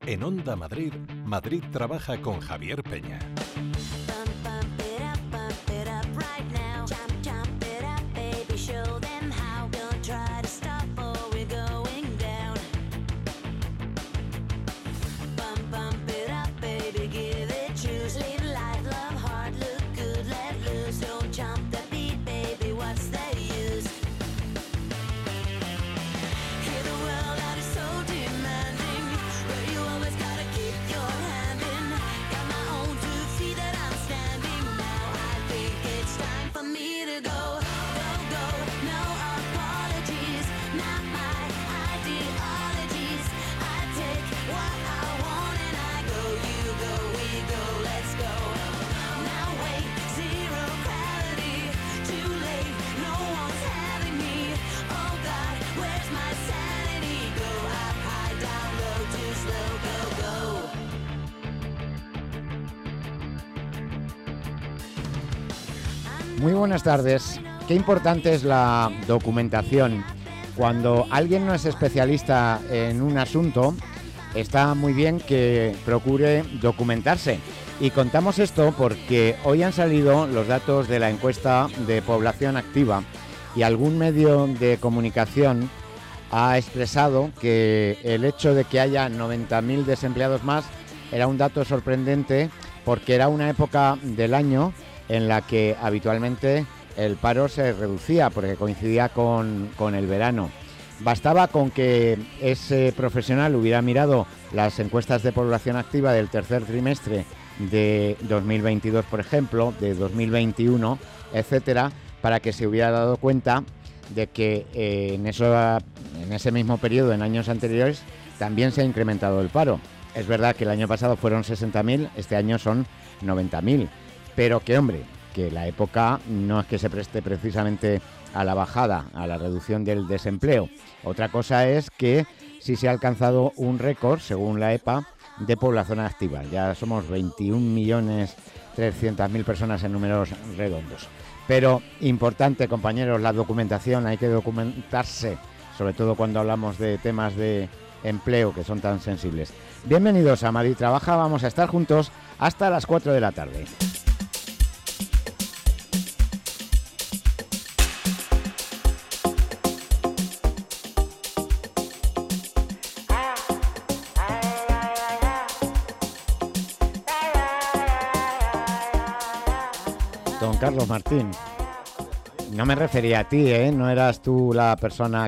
En Onda Madrid, Madrid trabaja con Javier Peña. Muy buenas tardes. Qué importante es la documentación. Cuando alguien no es especialista en un asunto, está muy bien que procure documentarse. Y contamos esto porque hoy han salido los datos de la encuesta de población activa y algún medio de comunicación ha expresado que el hecho de que haya 90.000 desempleados más era un dato sorprendente porque era una época del año en la que habitualmente el paro se reducía porque coincidía con el verano. Bastaba con que ese profesional hubiera mirado las encuestas de población activa del tercer trimestre de 2022, por ejemplo, de 2021, etcétera, para que se hubiera dado cuenta de que en ese mismo periodo, en años anteriores, también se ha incrementado el paro. Es verdad que el año pasado fueron 60.000, este año son 90.000. Pero que, hombre, que la época no es que se preste precisamente a la bajada, a la reducción del desempleo. Otra cosa es que sí se ha alcanzado un récord, según la EPA, de población activa. Ya somos 21.300.000 personas en números redondos. Pero importante, compañeros, la documentación, hay que documentarse, sobre todo cuando hablamos de temas de empleo que son tan sensibles. Bienvenidos a Madrid Trabaja, vamos a estar juntos hasta las 4 de la tarde. Don Carlos Martín, no me refería a ti, no eras tú la persona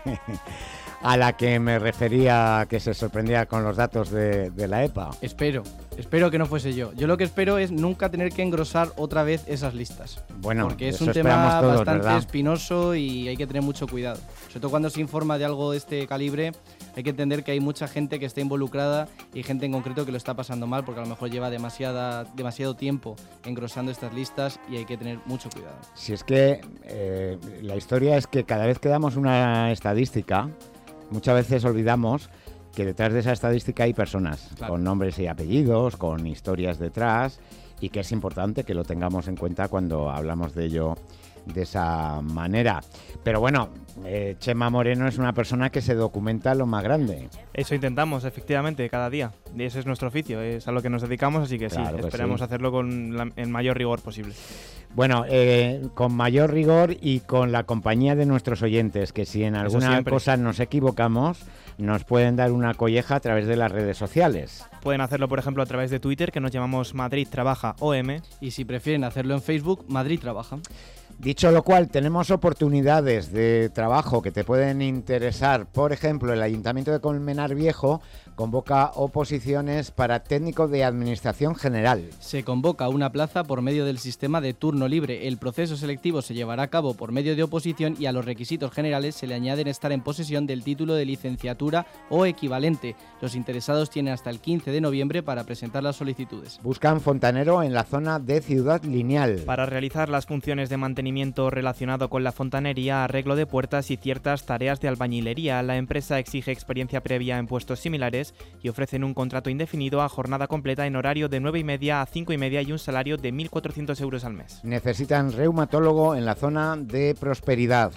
a la que me refería, que se sorprendía con los datos de la EPA. Espero que no fuese yo. Yo lo que espero es nunca tener que engrosar otra vez esas listas. Bueno, porque es un tema todos, bastante ¿verdad? Espinoso y hay que tener mucho cuidado. Sobre todo cuando se informa de algo de este calibre, hay que entender que hay mucha gente que está involucrada y gente en concreto que lo está pasando mal porque a lo mejor lleva demasiado tiempo engrosando estas listas y hay que tener mucho cuidado. Si es que la historia es que cada vez que damos una estadística, muchas veces olvidamos que detrás de esa estadística hay personas, claro, con nombres y apellidos, con historias detrás, y que es importante que lo tengamos en cuenta cuando hablamos de ello de esa manera. Pero bueno, Chema Moreno es una persona que se documenta lo más grande. Eso intentamos, efectivamente, cada día. Y ese es nuestro oficio, es a lo que nos dedicamos, así que claro, sí, esperamos hacerlo con el mayor rigor posible. Bueno, con mayor rigor y con la compañía de nuestros oyentes, que si en alguna cosa nos equivocamos, nos pueden dar una colleja a través de las redes sociales. Pueden hacerlo, por ejemplo, a través de Twitter, que nos llamamos Madrid Trabaja OM. Y si prefieren hacerlo en Facebook, Madrid Trabaja. Dicho lo cual, tenemos oportunidades de trabajo que te pueden interesar. Por ejemplo, el Ayuntamiento de Colmenar Viejo convoca oposiciones para técnico de Administración General. Se convoca una plaza por medio del sistema de turno libre. El proceso selectivo se llevará a cabo por medio de oposición y a los requisitos generales se le añaden estar en posesión del título de licenciatura o equivalente. Los interesados tienen hasta el 15 de noviembre para presentar las solicitudes. Buscan fontanero en la zona de Ciudad Lineal. Para realizar las funciones de mantenimiento relacionado con la fontanería, arreglo de puertas y ciertas tareas de albañilería, la empresa exige experiencia previa en puestos similares y ofrecen un contrato indefinido a jornada completa en horario de 9:30 a 5:30 y un salario de 1.400 euros al mes. Necesitan reumatólogo en la zona de Prosperidad.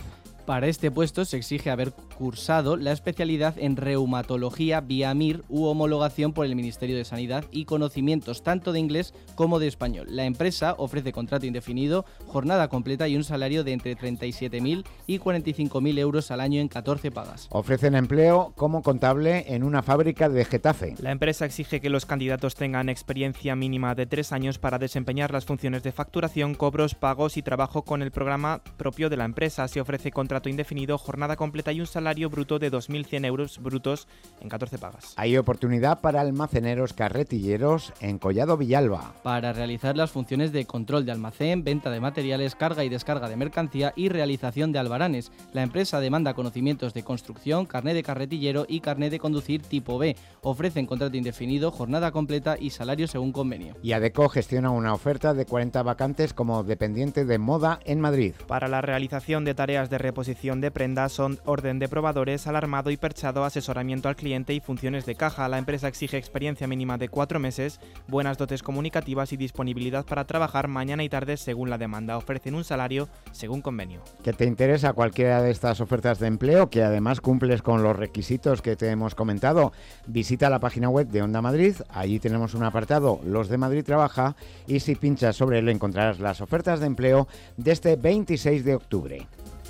Para este puesto se exige haber cursado la especialidad en reumatología vía MIR u homologación por el Ministerio de Sanidad y conocimientos tanto de inglés como de español. La empresa ofrece contrato indefinido, jornada completa y un salario de entre 37.000 y 45.000 euros al año en 14 pagas. Ofrecen empleo como contable en una fábrica de Getafe. La empresa exige que los candidatos tengan experiencia mínima de 3 años para desempeñar las funciones de facturación, cobros, pagos y trabajo con el programa propio de la empresa. Se ofrece contrato indefinido, jornada completa y un salario bruto de 2.100 euros brutos en 14 pagas. Hay oportunidad para almaceneros carretilleros en Collado Villalba. Para realizar las funciones de control de almacén, venta de materiales, carga y descarga de mercancía y realización de albaranes. La empresa demanda conocimientos de construcción, carné de carretillero y carné de conducir tipo B. Ofrecen contrato indefinido, jornada completa y salario según convenio. Y Adecco gestiona una oferta de 40 vacantes como dependiente de moda en Madrid. Para la realización de tareas de reposición de prendas son orden de probadores, alarmado y perchado, asesoramiento al cliente y funciones de caja. La empresa exige experiencia mínima de 4 meses, buenas dotes comunicativas y disponibilidad para trabajar mañana y tarde según la demanda. Ofrecen un salario según convenio. ¿Que te interesa cualquiera de estas ofertas de empleo, que además cumples con los requisitos que te hemos comentado? Visita la página web de Onda Madrid, allí tenemos un apartado, Los de Madrid Trabaja, y si pinchas sobre él encontrarás las ofertas de empleo de este 26 de octubre.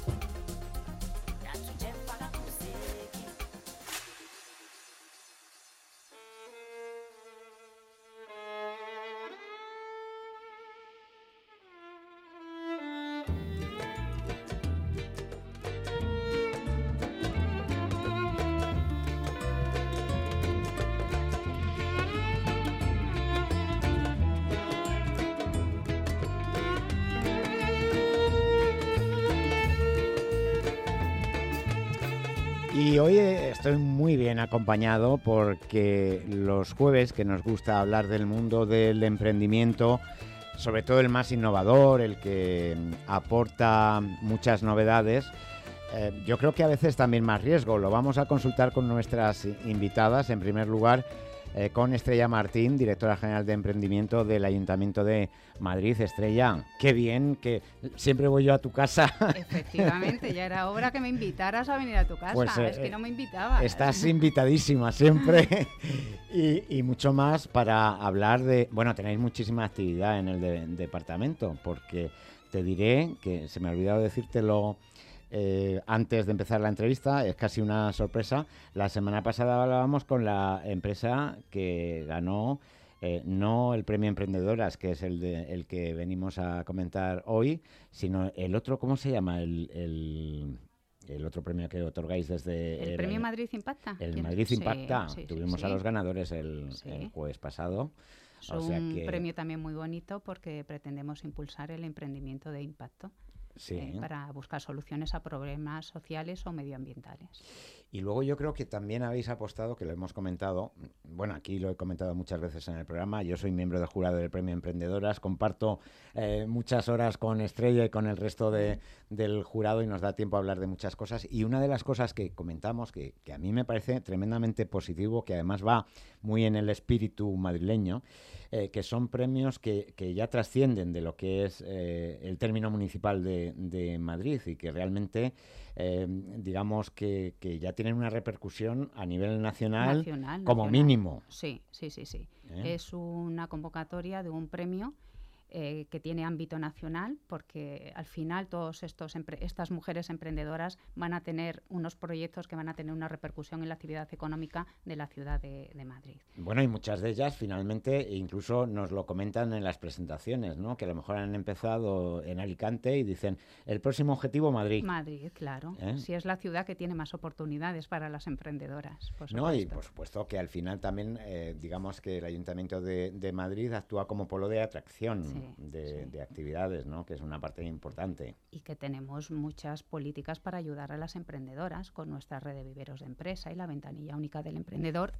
Y hoy estoy muy bien acompañado porque los jueves, que nos gusta hablar del mundo del emprendimiento, sobre todo el más innovador, el que aporta muchas novedades, yo creo que a veces también más riesgo. Lo vamos a consultar con nuestras invitadas. En primer lugar, con Estrella Martín, directora general de emprendimiento del Ayuntamiento de Madrid. Estrella, qué bien, que siempre voy yo a tu casa. Efectivamente, ya era hora que me invitaras a venir a tu casa, pues, es que no me invitabas. Estás invitadísima siempre. y mucho más para hablar de... Bueno, tenéis muchísima actividad en el departamento, porque te diré, que se me ha olvidado decírtelo antes de empezar la entrevista, es casi una sorpresa. La semana pasada hablábamos con la empresa que ganó no el premio Emprendedoras, que es el que venimos a comentar hoy, sino el otro, ¿cómo se llama? El otro premio que otorgáis desde... ¿El premio Madrid Impacta? El Madrid Impacta. Sí, Tuvimos a los ganadores el jueves pasado. Es un premio también muy bonito porque pretendemos impulsar el emprendimiento de impacto. Sí. Para buscar soluciones a problemas sociales o medioambientales. Y luego yo creo que también habéis apostado, que lo hemos comentado, bueno, aquí lo he comentado muchas veces en el programa, yo soy miembro del jurado del Premio Emprendedoras, comparto muchas horas con Estrella y con el resto del jurado y nos da tiempo a hablar de muchas cosas. Y una de las cosas que comentamos, que a mí me parece tremendamente positivo, que además va muy en el espíritu madrileño, que son premios que ya trascienden de lo que es el término municipal de Madrid y que realmente, digamos que ya tienen una repercusión a nivel nacional como mínimo. Sí. Es una convocatoria de un premio que tiene ámbito nacional, porque al final todas estas mujeres emprendedoras van a tener unos proyectos que van a tener una repercusión en la actividad económica de la ciudad de Madrid. Bueno, y muchas de ellas finalmente incluso nos lo comentan en las presentaciones, ¿no? Que a lo mejor han empezado en Alicante y dicen, el próximo objetivo Madrid. Madrid, claro. Sí, es la ciudad que tiene más oportunidades para las emprendedoras. No, y por supuesto que al final también, digamos que el Ayuntamiento de Madrid actúa como polo de atracción. De actividades, ¿no? Que es una parte importante. Y que tenemos muchas políticas para ayudar a las emprendedoras con nuestra red de viveros de empresa y la ventanilla única del emprendedor,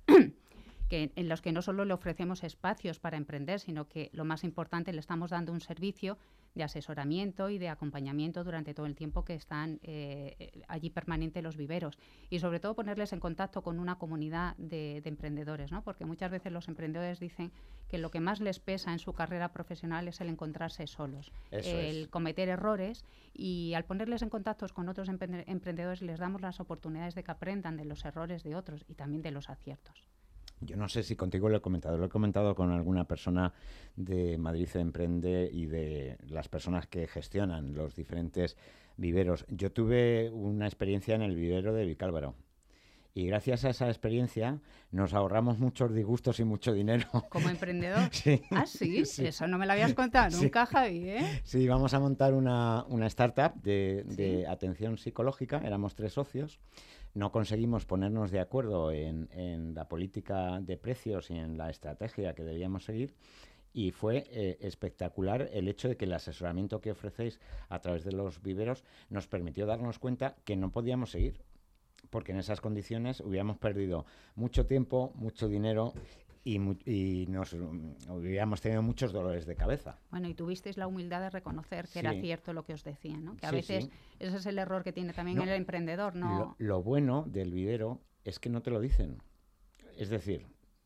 en los que no solo le ofrecemos espacios para emprender, sino que lo más importante, le estamos dando un servicio asesoramiento y de acompañamiento durante todo el tiempo que están allí permanentes los viveros. Y sobre todo ponerles en contacto con una comunidad de emprendedores, ¿no? Porque muchas veces los emprendedores dicen que lo que más les pesa en su carrera profesional es el encontrarse solos, el cometer errores, y al ponerles en contacto con otros emprendedores les damos las oportunidades de que aprendan de los errores de otros y también de los aciertos. Yo no sé si contigo lo he comentado con alguna persona de Madrid Emprende y de las personas que gestionan los diferentes viveros. Yo tuve una experiencia en el vivero de Vicálvaro. Y gracias a esa experiencia nos ahorramos muchos disgustos y mucho dinero. ¿Como emprendedor? Sí. ¿Ah, sí? Sí. Eso no me lo habías contado nunca, Javi, ¿eh? Sí, vamos a montar una startup de atención psicológica. Éramos 3 socios. No conseguimos ponernos de acuerdo en la política de precios y en la estrategia que debíamos seguir. Y fue espectacular el hecho de que el asesoramiento que ofrecéis a través de los viveros nos permitió darnos cuenta que no podíamos seguir, porque en esas condiciones hubiéramos perdido mucho tiempo, mucho dinero y nos hubiéramos tenido muchos dolores de cabeza. Bueno, y tuvisteis la humildad de reconocer que era cierto lo que os decían, ¿no? Que a veces ese es el error que tiene también el emprendedor, ¿no? Lo bueno del vivero es que no te lo dicen. Es decir,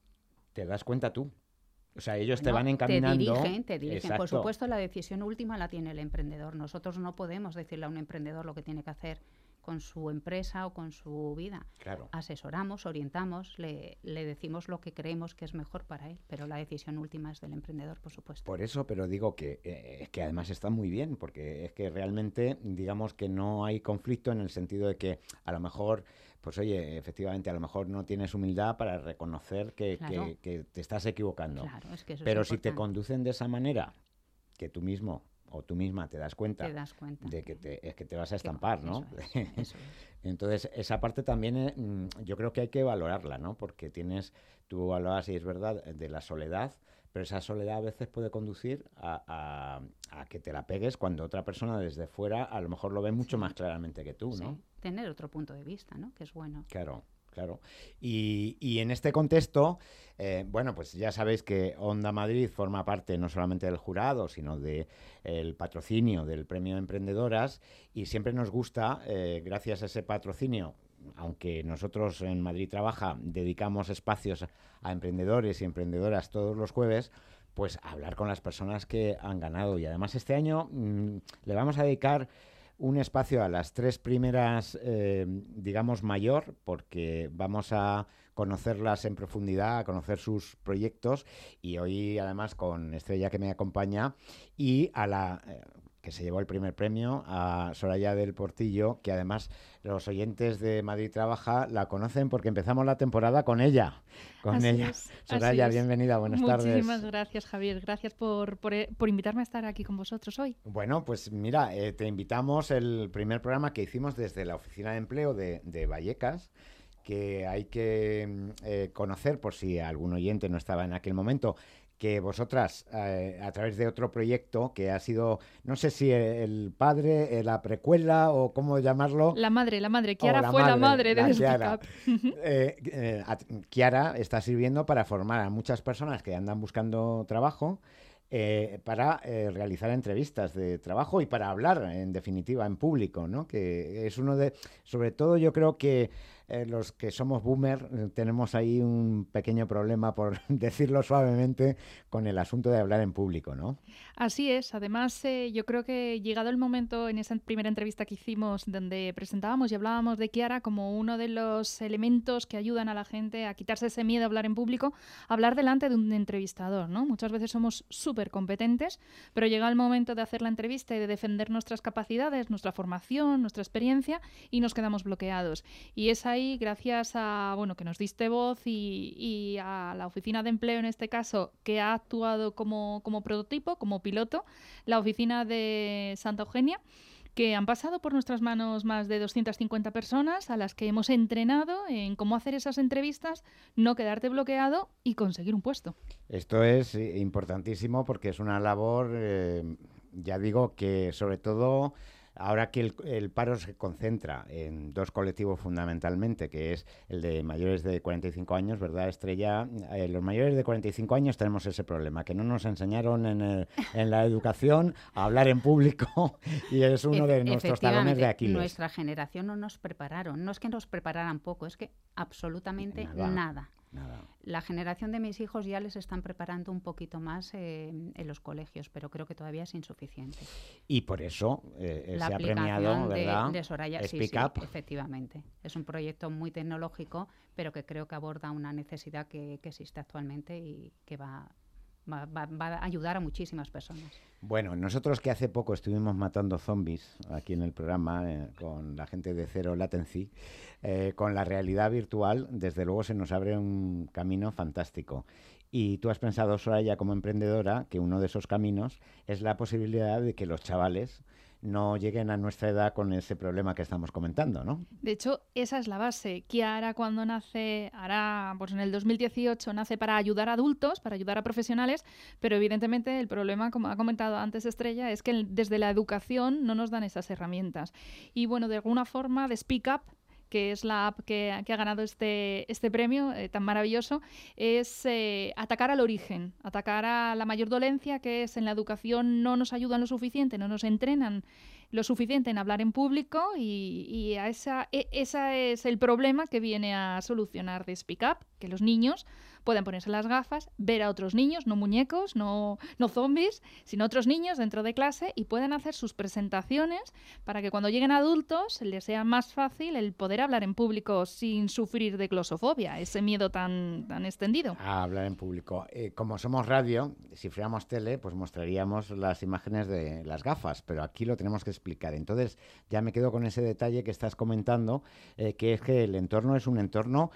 te das cuenta tú. O sea, ellos te van encaminando. Te dirigen. Exacto. Por supuesto, la decisión última la tiene el emprendedor. Nosotros no podemos decirle a un emprendedor lo que tiene que hacer con su empresa o con su vida. Claro. Asesoramos, orientamos, le decimos lo que creemos que es mejor para él, pero la decisión última es del emprendedor, por supuesto. Por eso, pero digo que es que además está muy bien, porque es que realmente, digamos que no hay conflicto en el sentido de que a lo mejor, pues oye, efectivamente, a lo mejor no tienes humildad para reconocer que te estás equivocando. Claro, es que eso pero es si te conducen de esa manera, que tú mismo o tú misma te das cuenta de que te vas a estampar, ¿no? Eso es. Entonces, esa parte también yo creo que hay que valorarla, ¿no? Porque tú hablabas, y es verdad, de la soledad, pero esa soledad a veces puede conducir a que te la pegues cuando otra persona desde fuera a lo mejor lo ve mucho más claramente que tú, ¿no? Sí, tener otro punto de vista, ¿no? Que es bueno. Claro. Y en este contexto, bueno, pues ya sabéis que Onda Madrid forma parte no solamente del jurado, sino del patrocinio del Premio Emprendedoras, y siempre nos gusta, gracias a ese patrocinio, aunque nosotros en Madrid Trabaja dedicamos espacios a emprendedores y emprendedoras todos los jueves, pues hablar con las personas que han ganado. Y además este año le vamos a dedicar un espacio a las 3 primeras, digamos, mayor, porque vamos a conocerlas en profundidad, a conocer sus proyectos, y hoy además con Estrella, que me acompaña, y a la que se llevó el primer premio, a Soraya del Portillo, que además los oyentes de Madrid Trabaja la conocen porque empezamos la temporada con ella. Soraya, bienvenida, buenas tardes. Muchísimas gracias, Javier. Gracias por invitarme a estar aquí con vosotros hoy. Bueno, pues mira, te invitamos el primer programa que hicimos desde la Oficina de Empleo de Vallecas, que hay que conocer por si algún oyente no estaba en aquel momento, que vosotras, a través de otro proyecto que ha sido, no sé si el padre, la precuela o cómo llamarlo. La madre. Kiara fue la madre de Kiara. Kiara está sirviendo para formar a muchas personas que andan buscando trabajo, para realizar entrevistas de trabajo y para hablar, en definitiva, en público, ¿no? Que es sobre todo yo creo que los que somos boomer tenemos ahí un pequeño problema, por decirlo suavemente, con el asunto de hablar en público, ¿no? Así es. Además, yo creo que llegado el momento, en esa primera entrevista que hicimos, donde presentábamos y hablábamos de Kiara como uno de los elementos que ayudan a la gente a quitarse ese miedo a hablar en público, hablar delante de un entrevistador, ¿no? Muchas veces somos súper competentes, pero llega el momento de hacer la entrevista y de defender nuestras capacidades, nuestra formación, nuestra experiencia, y nos quedamos bloqueados. Y es ahí, gracias a que nos diste voz y a la Oficina de Empleo, en este caso, que ha actuado como prototipo, como piloto, la oficina de Santa Eugenia, que han pasado por nuestras manos más de 250 personas a las que hemos entrenado en cómo hacer esas entrevistas, no quedarte bloqueado y conseguir un puesto. Esto es importantísimo porque es una labor, ya digo, que sobre todo ahora que el paro se concentra en dos colectivos fundamentalmente, que es el de mayores de 45 años, ¿verdad, Estrella? Los mayores de 45 años tenemos ese problema, que no nos enseñaron en la educación a hablar en público y es uno de nuestros talones de Aquiles. Nuestra generación no nos prepararon, no es que nos prepararan poco, es que absolutamente nada. La generación de mis hijos ya les están preparando un poquito más en los colegios, pero creo que todavía es insuficiente. Y por eso se ha premiado, ¿verdad? De Soraya, Speak sí, Up. Efectivamente. Es un proyecto muy tecnológico, pero que creo que aborda una necesidad que existe actualmente y que va a ayudar a muchísimas personas. Bueno, nosotros que hace poco estuvimos matando zombies aquí en el programa con la gente de Zero Latency, con la realidad virtual, desde luego se nos abre un camino fantástico. Y tú has pensado, Soraya, como emprendedora, que uno de esos caminos es la posibilidad de que los chavales no lleguen a nuestra edad con ese problema que estamos comentando, ¿no? De hecho, esa es la base. Kiara, cuando nace, pues en el 2018, nace para ayudar a adultos, para ayudar a profesionales, pero evidentemente el problema, como ha comentado antes Estrella, es que desde la educación no nos dan esas herramientas. Y bueno, de alguna forma, de Speak Up, que es la app que ha ganado este premio tan maravilloso, es atacar al origen, atacar a la mayor dolencia, que es en la educación no nos ayudan lo suficiente, no nos entrenan lo suficiente en hablar en público y ese es el problema que viene a solucionar de Speak Up, que los niños puedan ponerse las gafas, ver a otros niños, no muñecos, no zombies, sino otros niños dentro de clase y puedan hacer sus presentaciones para que cuando lleguen adultos les sea más fácil el poder hablar en público sin sufrir de glosofobia, ese miedo tan extendido. A hablar en público. Como somos radio, si fuéramos tele, pues mostraríamos las imágenes de las gafas, pero aquí lo tenemos que explicar. Entonces ya me quedo con ese detalle que estás comentando, que es que el entorno es un entorno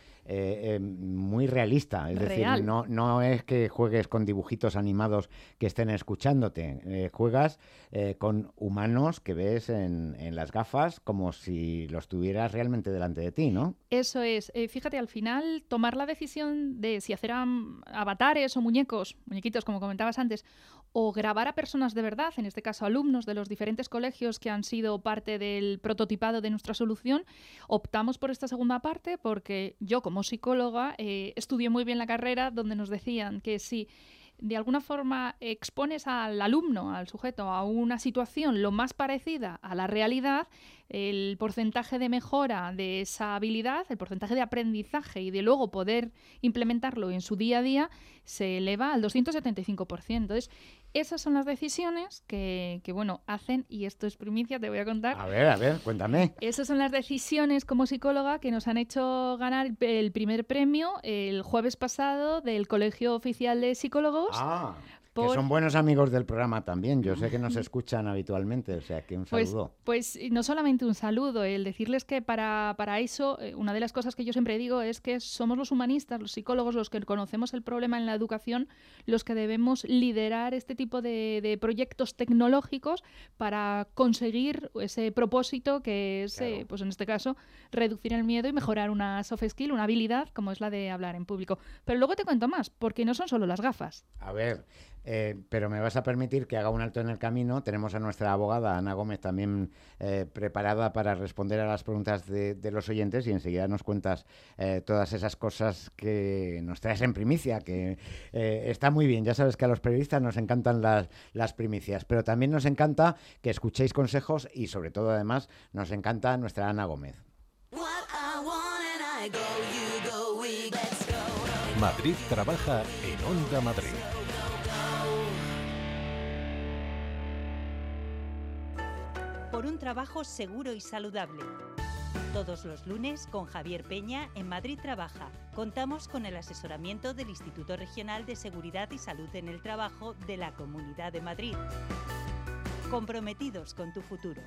muy realista. Es decir, no es que juegues con dibujitos animados que estén escuchándote. Juegas con humanos que ves en las gafas como si los tuvieras realmente delante de ti, ¿no? Eso es. Fíjate, al final, tomar la decisión de si hacer avatares o muñequitos, como comentabas antes, o grabar a personas de verdad, en este caso alumnos de los diferentes colegios que han sido parte del prototipado de nuestra solución, optamos por esta segunda parte porque yo, como psicóloga, estudié muy bien la carrera donde nos decían que si de alguna forma expones al alumno, al sujeto, a una situación lo más parecida a la realidad, el porcentaje de mejora de esa habilidad, el porcentaje de aprendizaje y de luego poder implementarlo en su día a día se eleva al 275%. Entonces, esas son las decisiones que hacen, y esto es primicia, te voy a contar. A ver, cuéntame. Esas son las decisiones como psicóloga que nos han hecho ganar el primer premio el jueves pasado del Colegio Oficial de Psicólogos. Que son buenos amigos del programa también. Yo sé que nos escuchan habitualmente, o sea que un saludo. Pues no solamente un saludo, el decirles que para eso, una de las cosas que yo siempre digo es que somos los humanistas, los psicólogos, los que conocemos el problema en la educación, los que debemos liderar este tipo de proyectos tecnológicos para conseguir ese propósito que es, claro, pues en este caso, reducir el miedo y mejorar una soft skill, una habilidad como es la de hablar en público. Pero luego te cuento más, porque no son solo las gafas. A ver... pero me vas a permitir que haga un alto en el camino. Tenemos a nuestra abogada, Ana Gómez, también preparada para responder a las preguntas de los oyentes, y enseguida nos cuentas todas esas cosas que nos traes en primicia, que está muy bien. Ya sabes que a los periodistas nos encantan las primicias, pero también nos encanta que escuchéis consejos y sobre todo, además, nos encanta nuestra Ana Gómez. Madrid trabaja en Onda Madrid. Por un trabajo seguro y saludable. Todos los lunes con Javier Peña en Madrid Trabaja. Contamos con el asesoramiento del Instituto Regional de Seguridad y Salud en el Trabajo de la Comunidad de Madrid. Comprometidos con tu futuro.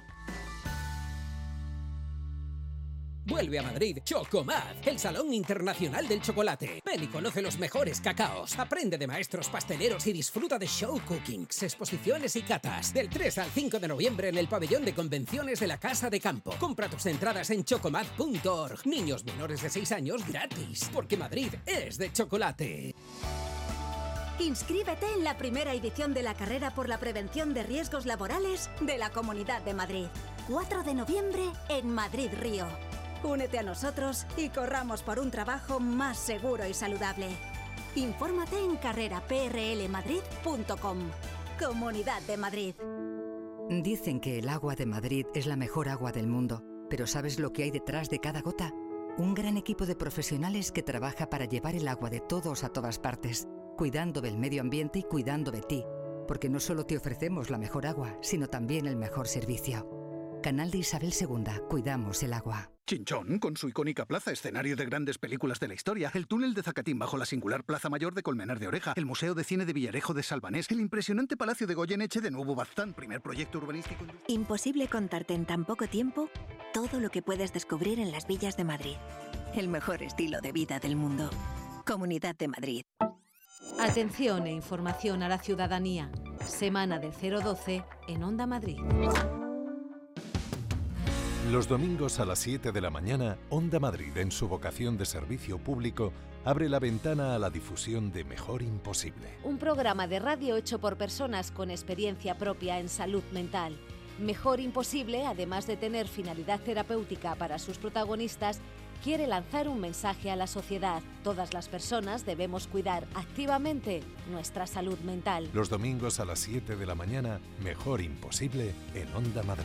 Vuelve a Madrid Chocomad, el Salón Internacional del Chocolate. Ven y conoce los mejores cacaos. Aprende de maestros pasteleros y disfruta de show cookings, exposiciones y catas. Del 3 al 5 de noviembre en el pabellón de convenciones de la Casa de Campo. Compra tus entradas en chocomad.org. Niños menores de 6 años gratis, porque Madrid es de chocolate. Inscríbete en la primera edición de la carrera por la prevención de riesgos laborales de la Comunidad de Madrid. 4 de noviembre en Madrid Río. Únete a nosotros y corramos por un trabajo más seguro y saludable. Infórmate en carreraprlmadrid.com. Comunidad de Madrid. Dicen que el agua de Madrid es la mejor agua del mundo, pero ¿sabes lo que hay detrás de cada gota? Un gran equipo de profesionales que trabaja para llevar el agua de todos a todas partes, cuidando del medio ambiente y cuidando de ti, porque no solo te ofrecemos la mejor agua, sino también el mejor servicio. Canal de Isabel II, cuidamos el agua. Chinchón, con su icónica plaza, escenario de grandes películas de la historia, el túnel de Zacatín bajo la singular Plaza Mayor de Colmenar de Oreja, el Museo de Cine de Villarejo de Salvanés, el impresionante Palacio de Goyeneche de Nuevo Baztán, primer proyecto urbanístico. Imposible contarte en tan poco tiempo todo lo que puedes descubrir en las villas de Madrid. El mejor estilo de vida del mundo. Comunidad de Madrid. Atención e información a la ciudadanía. Semana del 012 en Onda Madrid. Los domingos a las 7 de la mañana, Onda Madrid, en su vocación de servicio público, abre la ventana a la difusión de Mejor Imposible. Un programa de radio hecho por personas con experiencia propia en salud mental. Mejor Imposible, además de tener finalidad terapéutica para sus protagonistas, quiere lanzar un mensaje a la sociedad. Todas las personas debemos cuidar activamente nuestra salud mental. Los domingos a las 7 de la mañana, Mejor Imposible en Onda Madrid.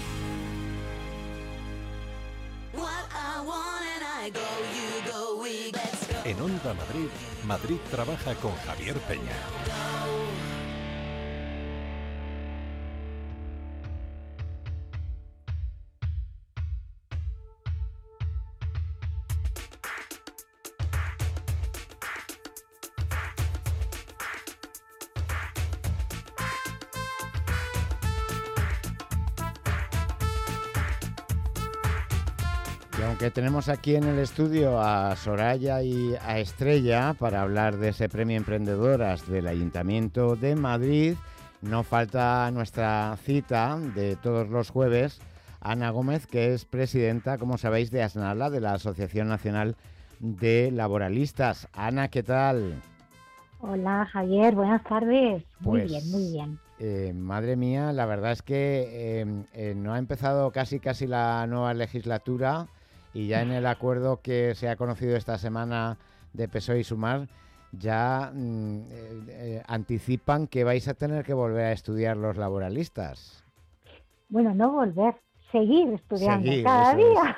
En Onda Madrid, Madrid trabaja con Javier Peña. Y aunque tenemos aquí en el estudio a Soraya y a Estrella para hablar de ese premio Emprendedoras del Ayuntamiento de Madrid, no falta nuestra cita de todos los jueves, Ana Gómez, que es presidenta, como sabéis, de ASNALA, de la Asociación Nacional de Laboralistas. Ana, ¿qué tal? Hola, Javier, buenas tardes. Pues, muy bien, muy bien. Madre mía, la verdad es que no ha empezado casi la nueva legislatura y ya en el acuerdo que se ha conocido esta semana de PSOE y Sumar ya anticipan que vais a tener que volver a estudiar los laboralistas. Bueno, no volver, seguir estudiando cada día.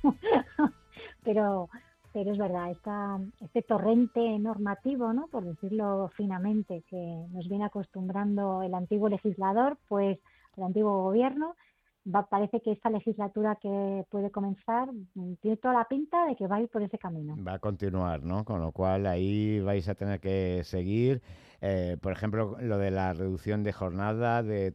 Pero es verdad, este torrente normativo, ¿no?, por decirlo finamente, que nos viene acostumbrando el antiguo legislador, pues el antiguo gobierno, parece que esta legislatura que puede comenzar tiene toda la pinta de que va a ir por ese camino. Va a continuar, ¿no? Con lo cual ahí vais a tener que seguir. Por ejemplo, lo de la reducción de jornada de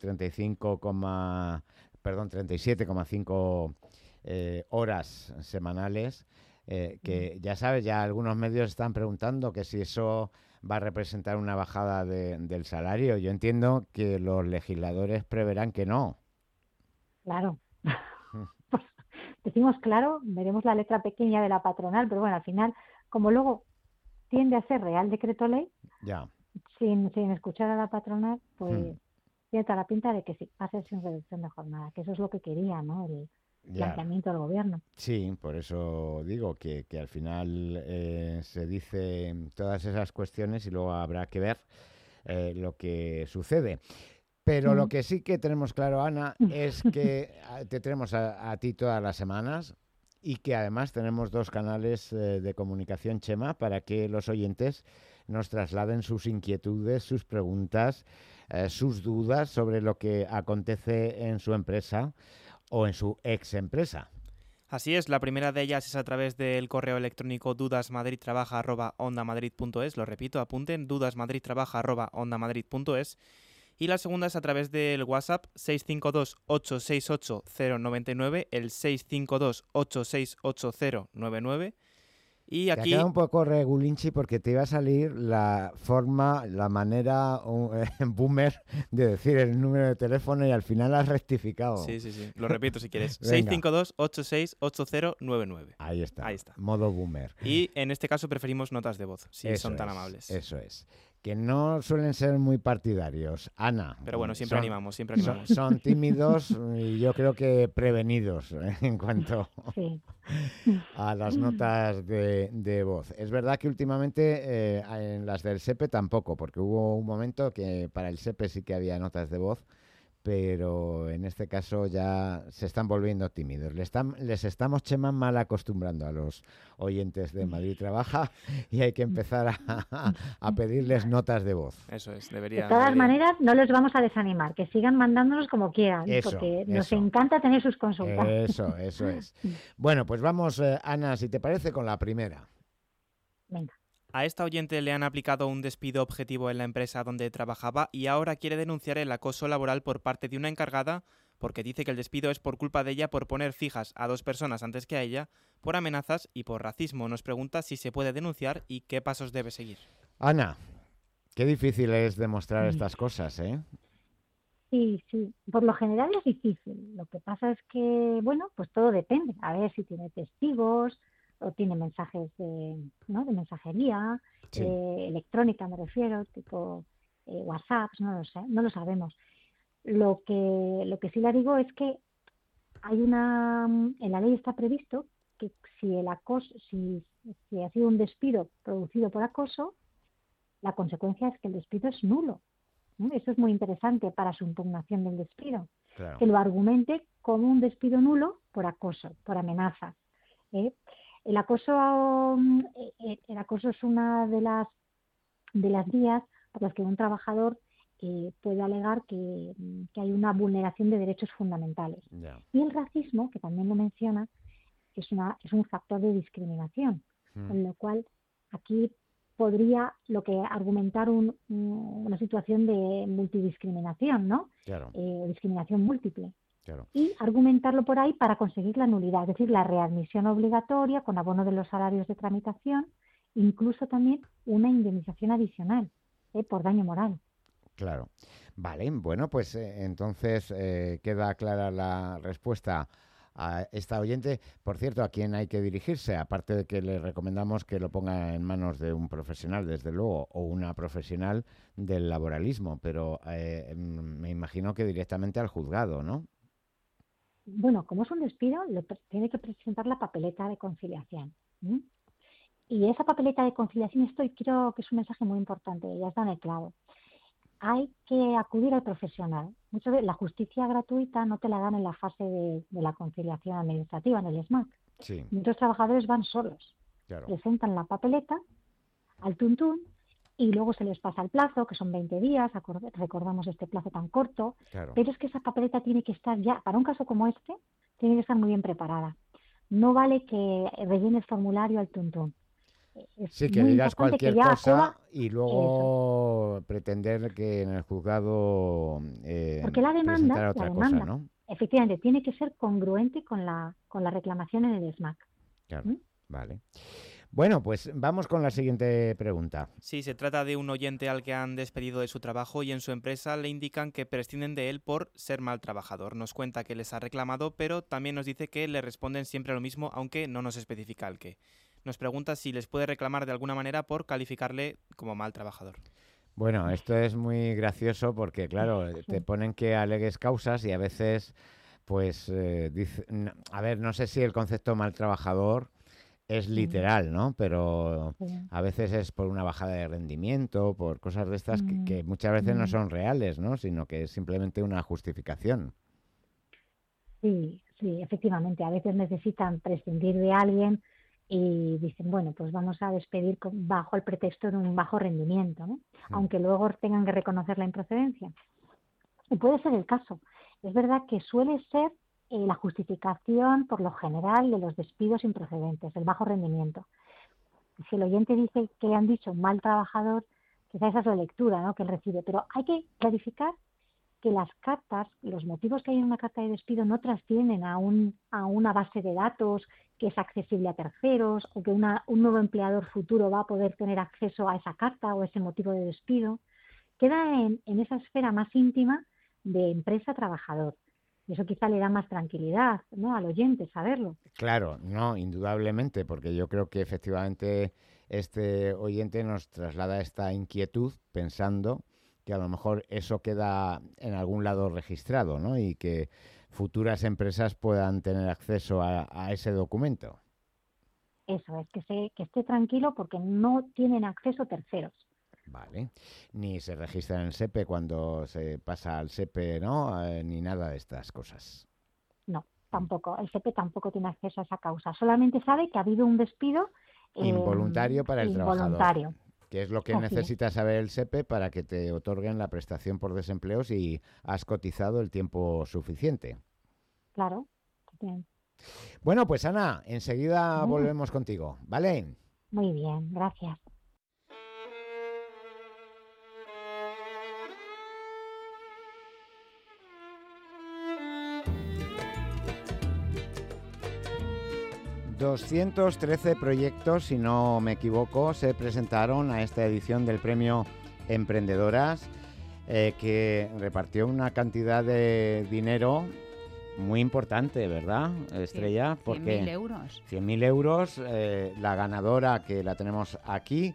37,5 horas semanales. Que ya sabes, ya algunos medios están preguntando que si eso va a representar una bajada del salario. Yo entiendo que los legisladores preverán que no. Claro. Pues, decimos claro, veremos la letra pequeña de la patronal, pero bueno, al final, como luego tiende a ser Real Decreto Ley, ya, sin escuchar a la patronal, pues tiene toda la pinta de que sí, va a ser sin reducción de jornada, que eso es lo que quería, ¿no?, el planteamiento del gobierno. Sí, por eso digo que al final se dice todas esas cuestiones y luego habrá que ver lo que sucede. Pero lo que sí que tenemos claro, Ana, es que te tenemos a ti todas las semanas y que además tenemos 2 canales de comunicación, Chema, para que los oyentes nos trasladen sus inquietudes, sus preguntas, sus dudas sobre lo que acontece en su empresa o en su ex empresa. Así es, la primera de ellas es a través del correo electrónico dudasmadridtrabaja@ondamadrid.es, lo repito, apunten, dudasmadridtrabaja@ondamadrid.es. Y la segunda es a través del WhatsApp 652-868-099, el 652-868-099. Y aquí... Te ha quedado un poco regulinchi porque te iba a salir la manera boomer de decir el número de teléfono y al final has rectificado. Sí, lo repito si quieres. 652-868099. Ahí está, modo boomer. Y en este caso preferimos notas de voz, si son tan amables. Eso es. que no suelen ser muy partidarios. Ana. Pero bueno, siempre animamos. Son tímidos y yo creo que prevenidos en cuanto a las notas de voz. Es verdad que últimamente en las del SEPE tampoco, porque hubo un momento que para el SEPE sí que había notas de voz, pero en este caso ya se están volviendo tímidos. Les estamos, Chema, mal acostumbrando a los oyentes de Madrid Trabaja y hay que empezar a pedirles notas de voz. Eso es, De todas maneras, no les vamos a desanimar, que sigan mandándonos como quieran, porque nos encanta tener sus consultas. Eso es. Bueno, pues vamos, Ana, si te parece, con la primera. Venga. A esta oyente le han aplicado un despido objetivo en la empresa donde trabajaba y ahora quiere denunciar el acoso laboral por parte de una encargada porque dice que el despido es por culpa de ella por poner fijas a 2 personas antes que a ella, por amenazas y por racismo. Nos pregunta si se puede denunciar y qué pasos debe seguir. Ana, qué difícil es demostrar estas cosas, ¿eh? Sí. Por lo general es difícil. Lo que pasa es que, bueno, pues todo depende. A ver si tiene testigos o tiene mensajes de mensajería, electrónica me refiero, tipo WhatsApp, no lo sé, no lo sabemos. Lo que sí le digo es que en la ley está previsto que si ha sido un despido producido por acoso, la consecuencia es que el despido es nulo. Eso es muy interesante para su impugnación del despido. Claro. Que lo argumente como un despido nulo por acoso, por amenazas. El acoso es una de las vías por las que un trabajador puede alegar que hay una vulneración de derechos fundamentales. Yeah. Y el racismo, que también lo menciona, es un factor de discriminación, con lo cual aquí podría argumentar una situación de multidiscriminación, ¿no? Claro. Discriminación múltiple. Claro. Y argumentarlo por ahí para conseguir la nulidad, es decir, la readmisión obligatoria con abono de los salarios de tramitación, incluso también una indemnización adicional por daño moral. Claro. Vale, bueno, pues entonces queda clara la respuesta a esta oyente. Por cierto, ¿a quién hay que dirigirse? Aparte de que le recomendamos que lo ponga en manos de un profesional, desde luego, o una profesional del laboralismo, pero me imagino que directamente al juzgado, ¿no? Bueno, como es un despido, tiene que presentar la papeleta de conciliación. Y esa papeleta de conciliación, creo que es un mensaje muy importante, ya está en el clavo. Hay que acudir al profesional. Muchas veces la justicia gratuita no te la dan en la fase de la conciliación administrativa, en el SMAC. Sí. Muchos trabajadores van solos. Claro. Presentan la papeleta al tuntún y luego se les pasa el plazo, que son 20 días, recordamos este plazo tan corto, claro. Pero es que esa papeleta tiene que estar ya, para un caso como este, tiene que estar muy bien preparada. No vale que rellenes formulario al tuntún. Sí, que digas cualquier cosa y luego pretender que en el juzgado porque la demanda, cosa, ¿no? Efectivamente, tiene que ser congruente con la reclamación en el SMAC. Claro, vale. Bueno, pues vamos con la siguiente pregunta. Sí, se trata de un oyente al que han despedido de su trabajo y en su empresa le indican que prescinden de él por ser mal trabajador. Nos cuenta que les ha reclamado, pero también nos dice que le responden siempre lo mismo, aunque no nos especifica el qué. Nos pregunta si les puede reclamar de alguna manera por calificarle como mal trabajador. Bueno, esto es muy gracioso porque, claro, te ponen que alegues causas y a veces, pues, a ver, no sé si el concepto mal trabajador es literal, ¿no? Pero a veces es por una bajada de rendimiento, por cosas de estas que muchas veces no son reales, ¿no? Sino que es simplemente una justificación. Sí, efectivamente. A veces necesitan prescindir de alguien y dicen, bueno, pues vamos a despedir bajo el pretexto de un bajo rendimiento, ¿no? Aunque luego tengan que reconocer la improcedencia. Y puede ser el caso. Es verdad que suele ser la justificación, por lo general, de los despidos improcedentes, el bajo rendimiento. Si el oyente dice que le han dicho mal trabajador, quizás esa es la lectura, ¿no?, que él recibe. Pero hay que clarificar que las cartas, los motivos que hay en una carta de despido no trascienden a una base de datos que es accesible a terceros o que un nuevo empleador futuro va a poder tener acceso a esa carta o ese motivo de despido. Queda en esa esfera más íntima de empresa-trabajador. Y eso quizá le da más tranquilidad, ¿no?, al oyente saberlo. Claro, no, indudablemente, porque yo creo que efectivamente este oyente nos traslada esta inquietud pensando que a lo mejor eso queda en algún lado registrado, ¿no? Y que futuras empresas puedan tener acceso a ese documento. Eso es, que esté tranquilo porque no tienen acceso terceros. Vale. Ni se registra en el SEPE cuando se pasa al SEPE, ¿no? Ni nada de estas cosas. No, tampoco. El SEPE tampoco tiene acceso a esa causa. Solamente sabe que ha habido un despido involuntario para el trabajador. Que es lo que Así necesita saber el SEPE para que te otorguen la prestación por desempleo si has cotizado el tiempo suficiente. Claro. Bien. Bueno, pues Ana, enseguida volvemos contigo, ¿vale? Muy bien, gracias. ...213 proyectos, si no me equivoco, se presentaron a esta edición del Premio Emprendedoras, que repartió una cantidad de dinero muy importante, ¿verdad, Estrella? 100.000 euros. 100.000 euros, la ganadora que la tenemos aquí...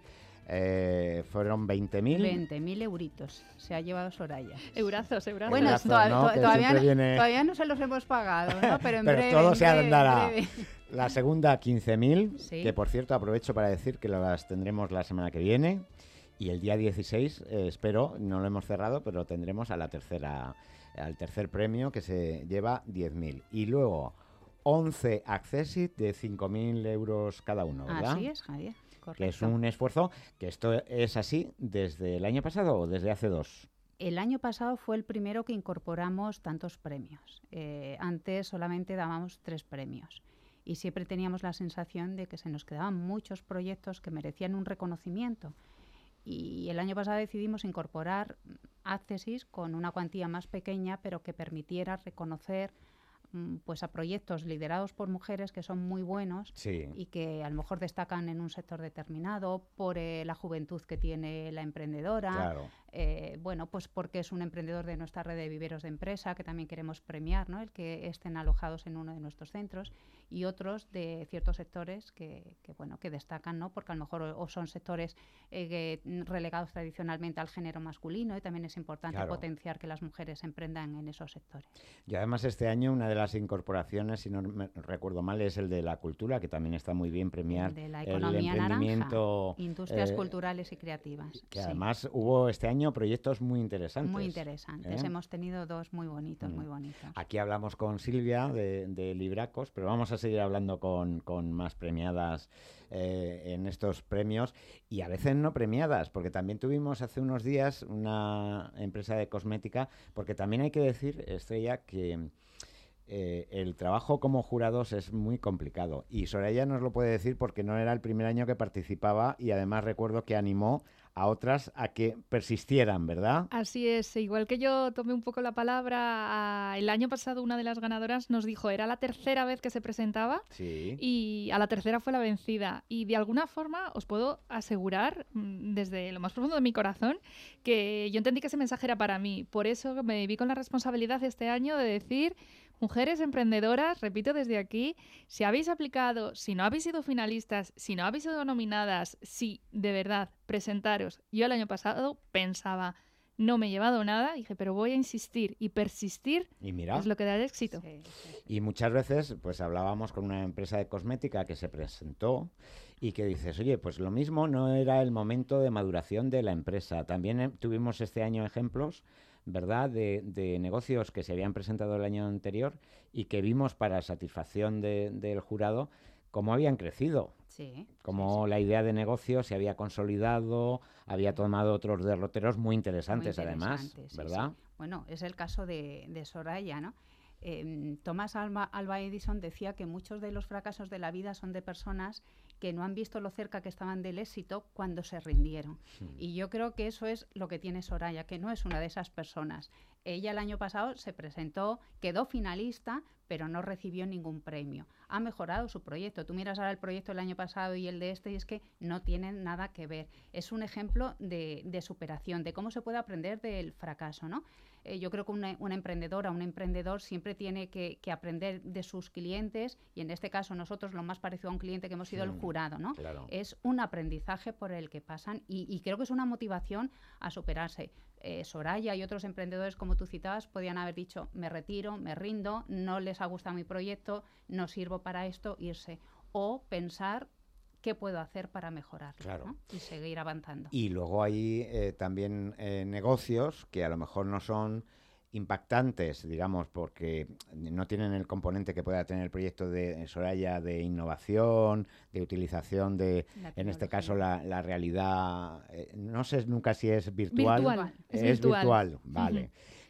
fueron 20.000. 20.000 euritos se ha llevado Soraya. Eurazos. Bueno, Eurazo, todavía no se los hemos pagado, ¿no? Pero en breve. Todo se andará. La segunda, 15.000, sí. Que por cierto aprovecho para decir que las tendremos la semana que viene. Y el día 16, espero, no lo hemos cerrado, pero tendremos al tercer premio, que se lleva 10.000. Y luego 11 Accessit de 5.000 euros cada uno, ¿verdad? Así es, Javier. Correcto. Que es un esfuerzo, que esto es así desde el año pasado o desde hace 2. El año pasado fue el primero que incorporamos tantos premios. Antes solamente dábamos 3 premios y siempre teníamos la sensación de que se nos quedaban muchos proyectos que merecían un reconocimiento. Y el año pasado decidimos incorporar Accessit con una cuantía más pequeña, pero que permitiera reconocer pues a proyectos liderados por mujeres que son muy buenos, sí, y que a lo mejor destacan en un sector determinado por la juventud que tiene la emprendedora, claro. Bueno, pues porque es un emprendedor de nuestra red de viveros de empresa que también queremos premiar, ¿no? El que estén alojados en uno de nuestros centros, y otros de ciertos sectores que destacan, ¿no? Porque a lo mejor o son sectores relegados tradicionalmente al género masculino, y también es importante, claro, potenciar que las mujeres emprendan en esos sectores. Y además este año una de las incorporaciones, si no me recuerdo mal, es el de la cultura, que también está muy bien premiar. El de la economía naranja, industrias culturales y creativas. Que además hubo este año proyectos muy interesantes. Muy interesantes. Hemos tenido 2 muy bonitos, muy bonitos. Aquí hablamos con Silvia de Libracos, pero vamos a seguir hablando con más premiadas en estos premios, y a veces no premiadas, porque también tuvimos hace unos días una empresa de cosmética, porque también hay que decir, Estrella, que el trabajo como jurados es muy complicado, y Soraya nos lo puede decir porque no era el primer año que participaba, y además recuerdo que animó a otras a que persistieran, ¿verdad? Así es, igual que yo tomé un poco la palabra, el año pasado una de las ganadoras nos dijo, era la tercera vez que se presentaba, sí, y a la tercera fue la vencida, y de alguna forma os puedo asegurar desde lo más profundo de mi corazón que yo entendí que ese mensaje era para mí, por eso me vi con la responsabilidad este año de decir: mujeres emprendedoras, repito desde aquí, si habéis aplicado, si no habéis sido finalistas, si no habéis sido nominadas, si de verdad presentaros. Yo el año pasado pensaba, no me he llevado nada, dije, pero voy a insistir y persistir, y mira, es lo que da el éxito. Sí. Y muchas veces pues hablábamos con una empresa de cosmética que se presentó y que dices, oye, pues lo mismo no era el momento de maduración de la empresa. También tuvimos este año ejemplos, ¿verdad?, de negocios que se habían presentado el año anterior y que vimos para satisfacción del jurado cómo habían crecido, sí, cómo la idea de negocio se había consolidado, había tomado otros derroteros muy interesantes además, ¿verdad? Sí. Bueno, es el caso de Soraya, ¿no? Thomas Alva Edison decía que muchos de los fracasos de la vida son de personas que no han visto lo cerca que estaban del éxito cuando se rindieron. Y yo creo que eso es lo que tiene Soraya, que no es una de esas personas. ella el año pasado se presentó, quedó finalista, pero no recibió ningún premio. Ha mejorado su proyecto. Tú miras ahora el proyecto del año pasado y el de este y es que no tienen nada que ver. Es un ejemplo de superación, de cómo se puede aprender del fracaso, ¿no? Yo creo que una emprendedora, un emprendedor siempre tiene que aprender de sus clientes, y en este caso nosotros lo más parecido a un cliente que hemos sido el jurado, ¿no? Claro. Es un aprendizaje por el que pasan y creo que es una motivación a superarse. Soraya y otros emprendedores, como tú citabas, podían haber dicho, me retiro, me rindo, no les ha gustado mi proyecto, no sirvo para esto, irse. O pensar qué puedo hacer para mejorarlo, claro, ¿no? Y seguir avanzando. Y luego hay también negocios que a lo mejor no son impactantes, digamos, porque no tienen el componente que pueda tener el proyecto de Soraya de innovación, de utilización de, en este caso, la realidad, no sé nunca si es virtual. Es virtual, vale.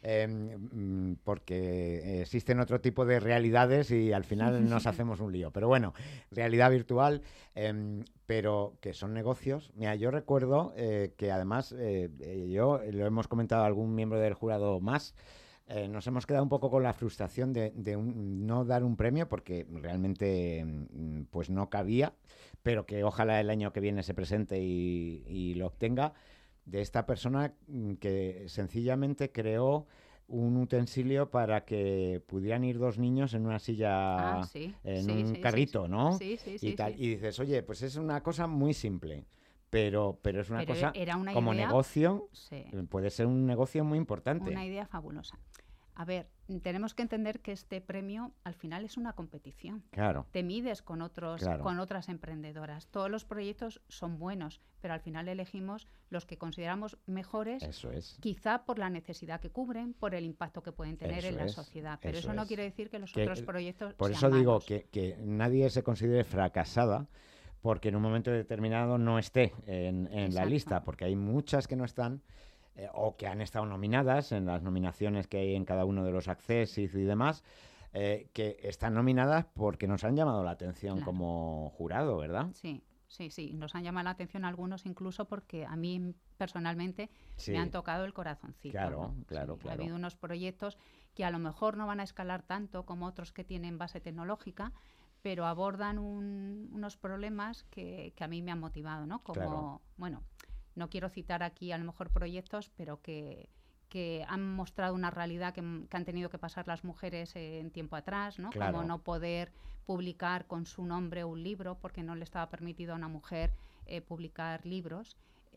Porque existen otro tipo de realidades y al final nos hacemos un lío. Pero bueno, realidad virtual, pero que son negocios. Mira, yo recuerdo que además, yo lo hemos comentado a algún miembro del jurado más, nos hemos quedado un poco con la frustración de no dar un premio porque realmente pues no cabía, pero que ojalá el año que viene se presente y lo obtenga, de esta persona que sencillamente creó un utensilio para que pudieran ir 2 niños en una silla, en un carrito, ¿no? Y tal. Y dices, oye, pues es una cosa muy simple. Pero es una cosa, como idea, negocio, puede ser un negocio muy importante. Una idea fabulosa. A ver, tenemos que entender que este premio al final es una competición. Claro. Te mides con otras emprendedoras. Todos los proyectos son buenos, pero al final elegimos los que consideramos mejores, quizá por la necesidad que cubren, por el impacto que pueden tener en la sociedad. Pero eso no quiere decir que los otros proyectos por sean eso digo malos. que nadie se considere fracasada porque en un momento determinado no esté en la lista, porque hay muchas que no están, o que han estado nominadas en las nominaciones que hay en cada uno de los Accessis y demás, que están nominadas porque nos han llamado la atención como jurado, ¿verdad? Sí, nos han llamado la atención algunos incluso porque a mí personalmente me han tocado el corazoncito. Claro. Ha habido unos proyectos que a lo mejor no van a escalar tanto como otros que tienen base tecnológica, pero abordan unos problemas que a mí me han motivado, ¿no? Como, bueno, no quiero citar aquí a lo mejor proyectos, pero que han mostrado una realidad que han tenido que pasar las mujeres en tiempo atrás, ¿no? Como no poder publicar con su nombre un libro porque no le estaba permitido a una mujer publicar libros.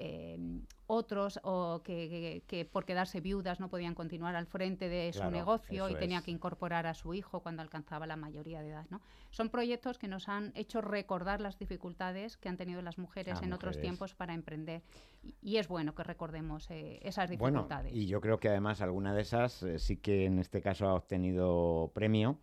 Otros que por quedarse viudas no podían continuar al frente de su negocio y tenía que incorporar a su hijo cuando alcanzaba la mayoría de edad, ¿no? Son proyectos que nos han hecho recordar las dificultades que han tenido las mujeres en otros tiempos para emprender y es bueno que recordemos esas dificultades. Bueno, y yo creo que además alguna de esas sí que en este caso ha obtenido premio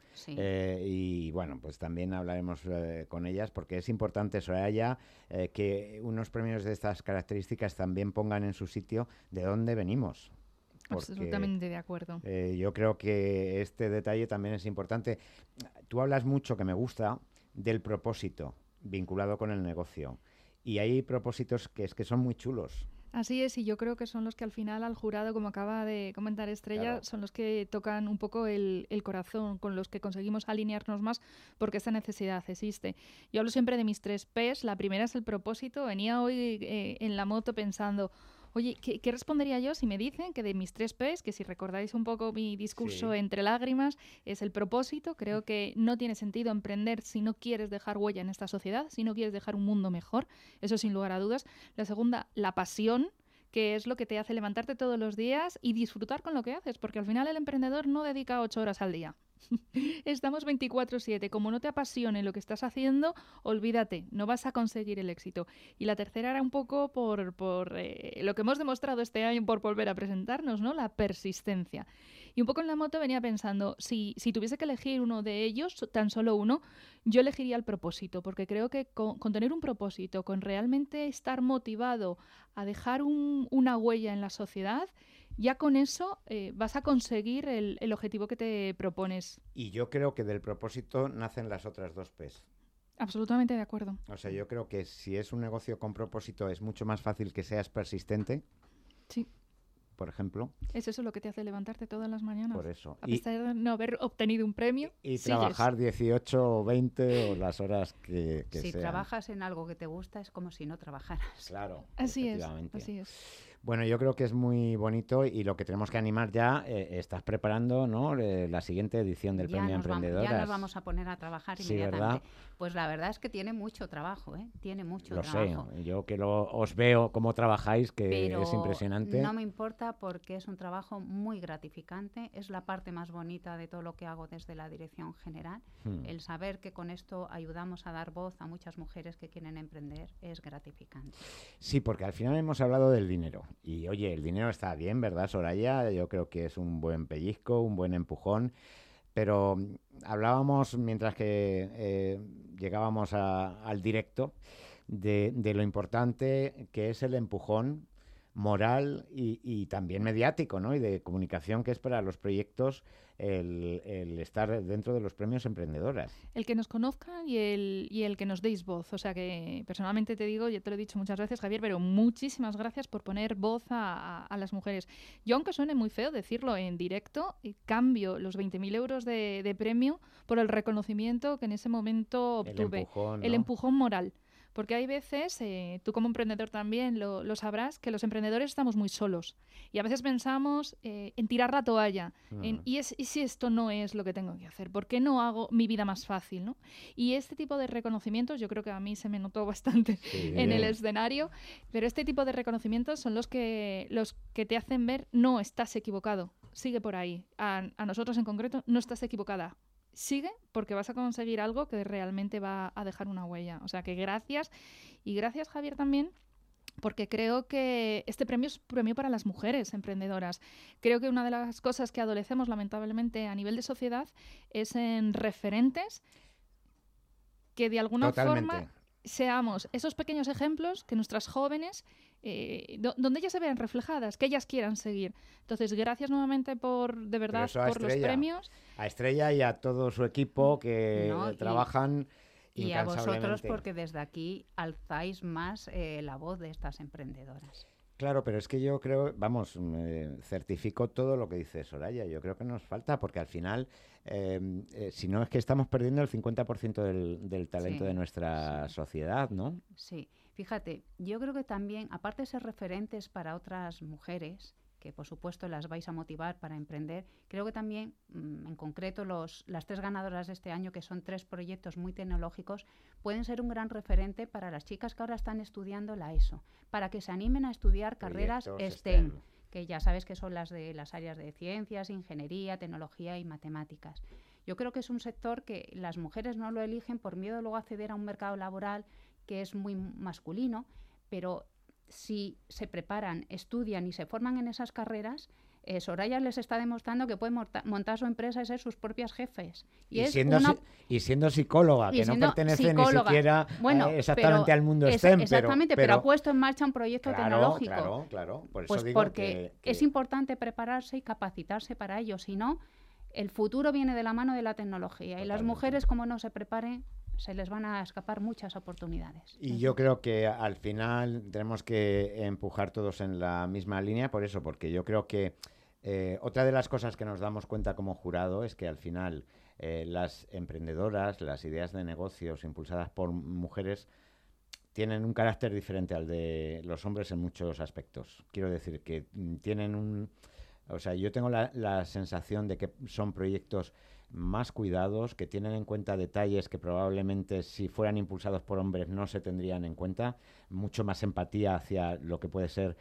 y bueno, pues también hablaremos con ellas porque es importante, Soraya, que unos premios de estas características también pongan en su sitio de dónde venimos. Porque, absolutamente de acuerdo. Yo creo que este detalle también es importante. Tú hablas mucho, que me gusta, del propósito vinculado con el negocio. Y hay propósitos que son muy chulos. Así es, y yo creo que son los que al final al jurado, como acaba de comentar Estrella, son los que tocan un poco el corazón, con los que conseguimos alinearnos más porque esta necesidad existe. Yo hablo siempre de mis 3 P's. La primera es el propósito. Venía hoy en la moto pensando, oye, ¿qué respondería yo si me dicen que de mis 3 P's, que si recordáis un poco mi discurso entre lágrimas, es el propósito? Creo que no tiene sentido emprender si no quieres dejar huella en esta sociedad, si no quieres dejar un mundo mejor, eso sin lugar a dudas. La segunda, la pasión, que es lo que te hace levantarte todos los días y disfrutar con lo que haces, porque al final el emprendedor no dedica 8 horas al día. Estamos 24/7. Como no te apasione lo que estás haciendo, olvídate, no vas a conseguir el éxito. Y la tercera era un poco por lo que hemos demostrado este año por volver a presentarnos, ¿no? La persistencia. Y un poco en la moto venía pensando, si tuviese que elegir uno de ellos, tan solo uno, yo elegiría el propósito, porque creo que con tener un propósito, con realmente estar motivado a dejar una huella en la sociedad, ya con eso vas a conseguir el objetivo que te propones. Y yo creo que del propósito nacen las otras 2 P's. Absolutamente de acuerdo. O sea, yo creo que si es un negocio con propósito es mucho más fácil que seas persistente. Sí. por ejemplo. ¿Es eso lo que te hace levantarte todas las mañanas? Por eso. A pesar de no haber obtenido un premio, y trabajar 18 o 20 o las horas que si sean. trabajas en algo que te gusta es como si no trabajaras. Claro, así es. Bueno, yo creo que es muy bonito y lo que tenemos que animar ya, estás preparando, ¿no?, la siguiente edición del Premio Emprendedoras. Ya nos vamos a poner a trabajar inmediatamente. ¿Verdad? Pues la verdad es que tiene mucho trabajo, ¿eh? Tiene mucho trabajo. Lo sé, yo que os veo cómo trabajáis, que es impresionante. No me importa porque es un trabajo muy gratificante, es la parte más bonita de todo lo que hago desde la dirección general. El saber que con esto ayudamos a dar voz a muchas mujeres que quieren emprender es gratificante. Sí, porque al final hemos hablado del dinero. Y oye, el dinero está bien, ¿verdad, Soraya? Yo creo que es un buen pellizco, un buen empujón. Pero hablábamos, mientras que llegábamos al directo, de lo importante que es el empujón moral y también mediático, ¿no?, y de comunicación que es para los proyectos el estar dentro de los premios emprendedoras. El que nos conozcan y el que nos deis voz. O sea que personalmente te digo, ya te lo he dicho muchas veces, Javier, pero muchísimas gracias por poner voz a las mujeres. Yo, aunque suene muy feo decirlo en directo, cambio los 20.000 euros de premio por el reconocimiento que en ese momento obtuve. El empujón, ¿no? El empujón moral. Porque hay veces, tú como emprendedor también lo sabrás, que los emprendedores estamos muy solos. Y a veces pensamos en tirar la toalla. ¿Y si esto no es lo que tengo que hacer? ¿Por qué no hago mi vida más fácil, ¿no? Y este tipo de reconocimientos, yo creo que a mí se me notó bastante en el escenario, pero este tipo de reconocimientos son los que te hacen ver, no, estás equivocado, sigue por ahí. A nosotros en concreto, no estás equivocada. Sigue, porque vas a conseguir algo que realmente va a dejar una huella. O sea que gracias. Y gracias, Javier, también, porque creo que este premio es un premio para las mujeres emprendedoras. Creo que una de las cosas que adolecemos, lamentablemente, a nivel de sociedad es en referentes que de alguna forma seamos esos pequeños ejemplos que nuestras jóvenes, donde ellas se vean reflejadas, que ellas quieran seguir. Entonces, gracias nuevamente por los premios. A Estrella y a todo su equipo que trabajan incansablemente. Y a vosotros, porque desde aquí alzáis más la voz de estas emprendedoras. Claro, pero es que yo creo, certifico todo lo que dice Soraya. Yo creo que nos falta, porque al final, si no es que estamos perdiendo el 50% del talento de nuestra sociedad, ¿no? Sí, fíjate, yo creo que también, aparte de ser referentes para otras mujeres, que por supuesto las vais a motivar para emprender, creo que también, en concreto, las 3 ganadoras de este año, que son 3 proyectos muy tecnológicos, pueden ser un gran referente para las chicas que ahora están estudiando la ESO, para que se animen a estudiar carreras STEM, que ya sabes que son las de las áreas de ciencias, ingeniería, tecnología y matemáticas. Yo creo que es un sector que las mujeres no lo eligen por miedo luego a acceder a un mercado laboral que es muy masculino, pero si se preparan, estudian y se forman en esas carreras, Soraya les está demostrando que pueden montar su empresa y ser sus propios jefes. Y siendo psicóloga, que no pertenece ni siquiera exactamente al mundo STEM. Exactamente, pero ha puesto en marcha un proyecto tecnológico. Claro. Por eso pues digo porque es importante prepararse y capacitarse para ello. Si no, el futuro viene de la mano de la tecnología. Totalmente. Y las mujeres, como no se preparen, se les van a escapar muchas oportunidades. Y yo creo que al final tenemos que empujar todos en la misma línea, porque yo creo que otra de las cosas que nos damos cuenta como jurado es que al final las emprendedoras, las ideas de negocios impulsadas por mujeres tienen un carácter diferente al de los hombres en muchos aspectos. Quiero decir que tienen yo tengo la sensación de que son proyectos más cuidados, que tienen en cuenta detalles que probablemente si fueran impulsados por hombres no se tendrían en cuenta, mucho más empatía hacia lo que puede ser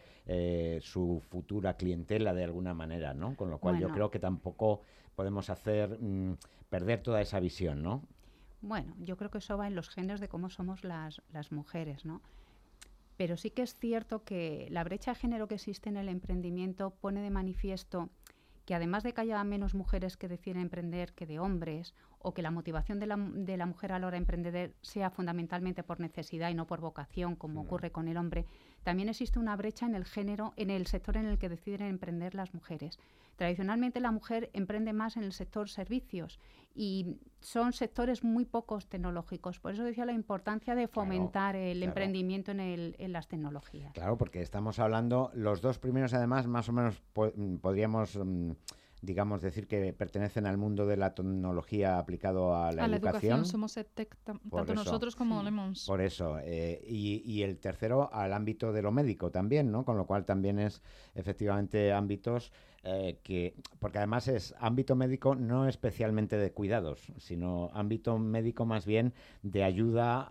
su futura clientela de alguna manera, ¿no? Con lo cual yo creo que tampoco podemos hacer perder toda esa visión, ¿no? Bueno, yo creo que eso va en los genes de cómo somos las mujeres, ¿no? Pero sí que es cierto que la brecha de género que existe en el emprendimiento pone de manifiesto que además de que haya menos mujeres que deciden emprender que de hombres, o que la motivación de la mujer a la hora de emprender sea fundamentalmente por necesidad y no por vocación, como ocurre con el hombre, también existe una brecha en el género, en el sector en el que deciden emprender las mujeres. Tradicionalmente la mujer emprende más en el sector servicios y son sectores muy pocos tecnológicos. Por eso decía la importancia de fomentar el emprendimiento en las tecnologías. Claro, porque estamos hablando, los dos primeros además más o menos podríamos... digamos, decir que pertenecen al mundo de la tecnología aplicado a la educación. Somos EdTech, tanto nosotros como Lemons. Por eso. Y el tercero al ámbito de lo médico también, ¿no? Con lo cual también es efectivamente ámbitos que... Porque además es ámbito médico no especialmente de cuidados, sino ámbito médico más bien de ayuda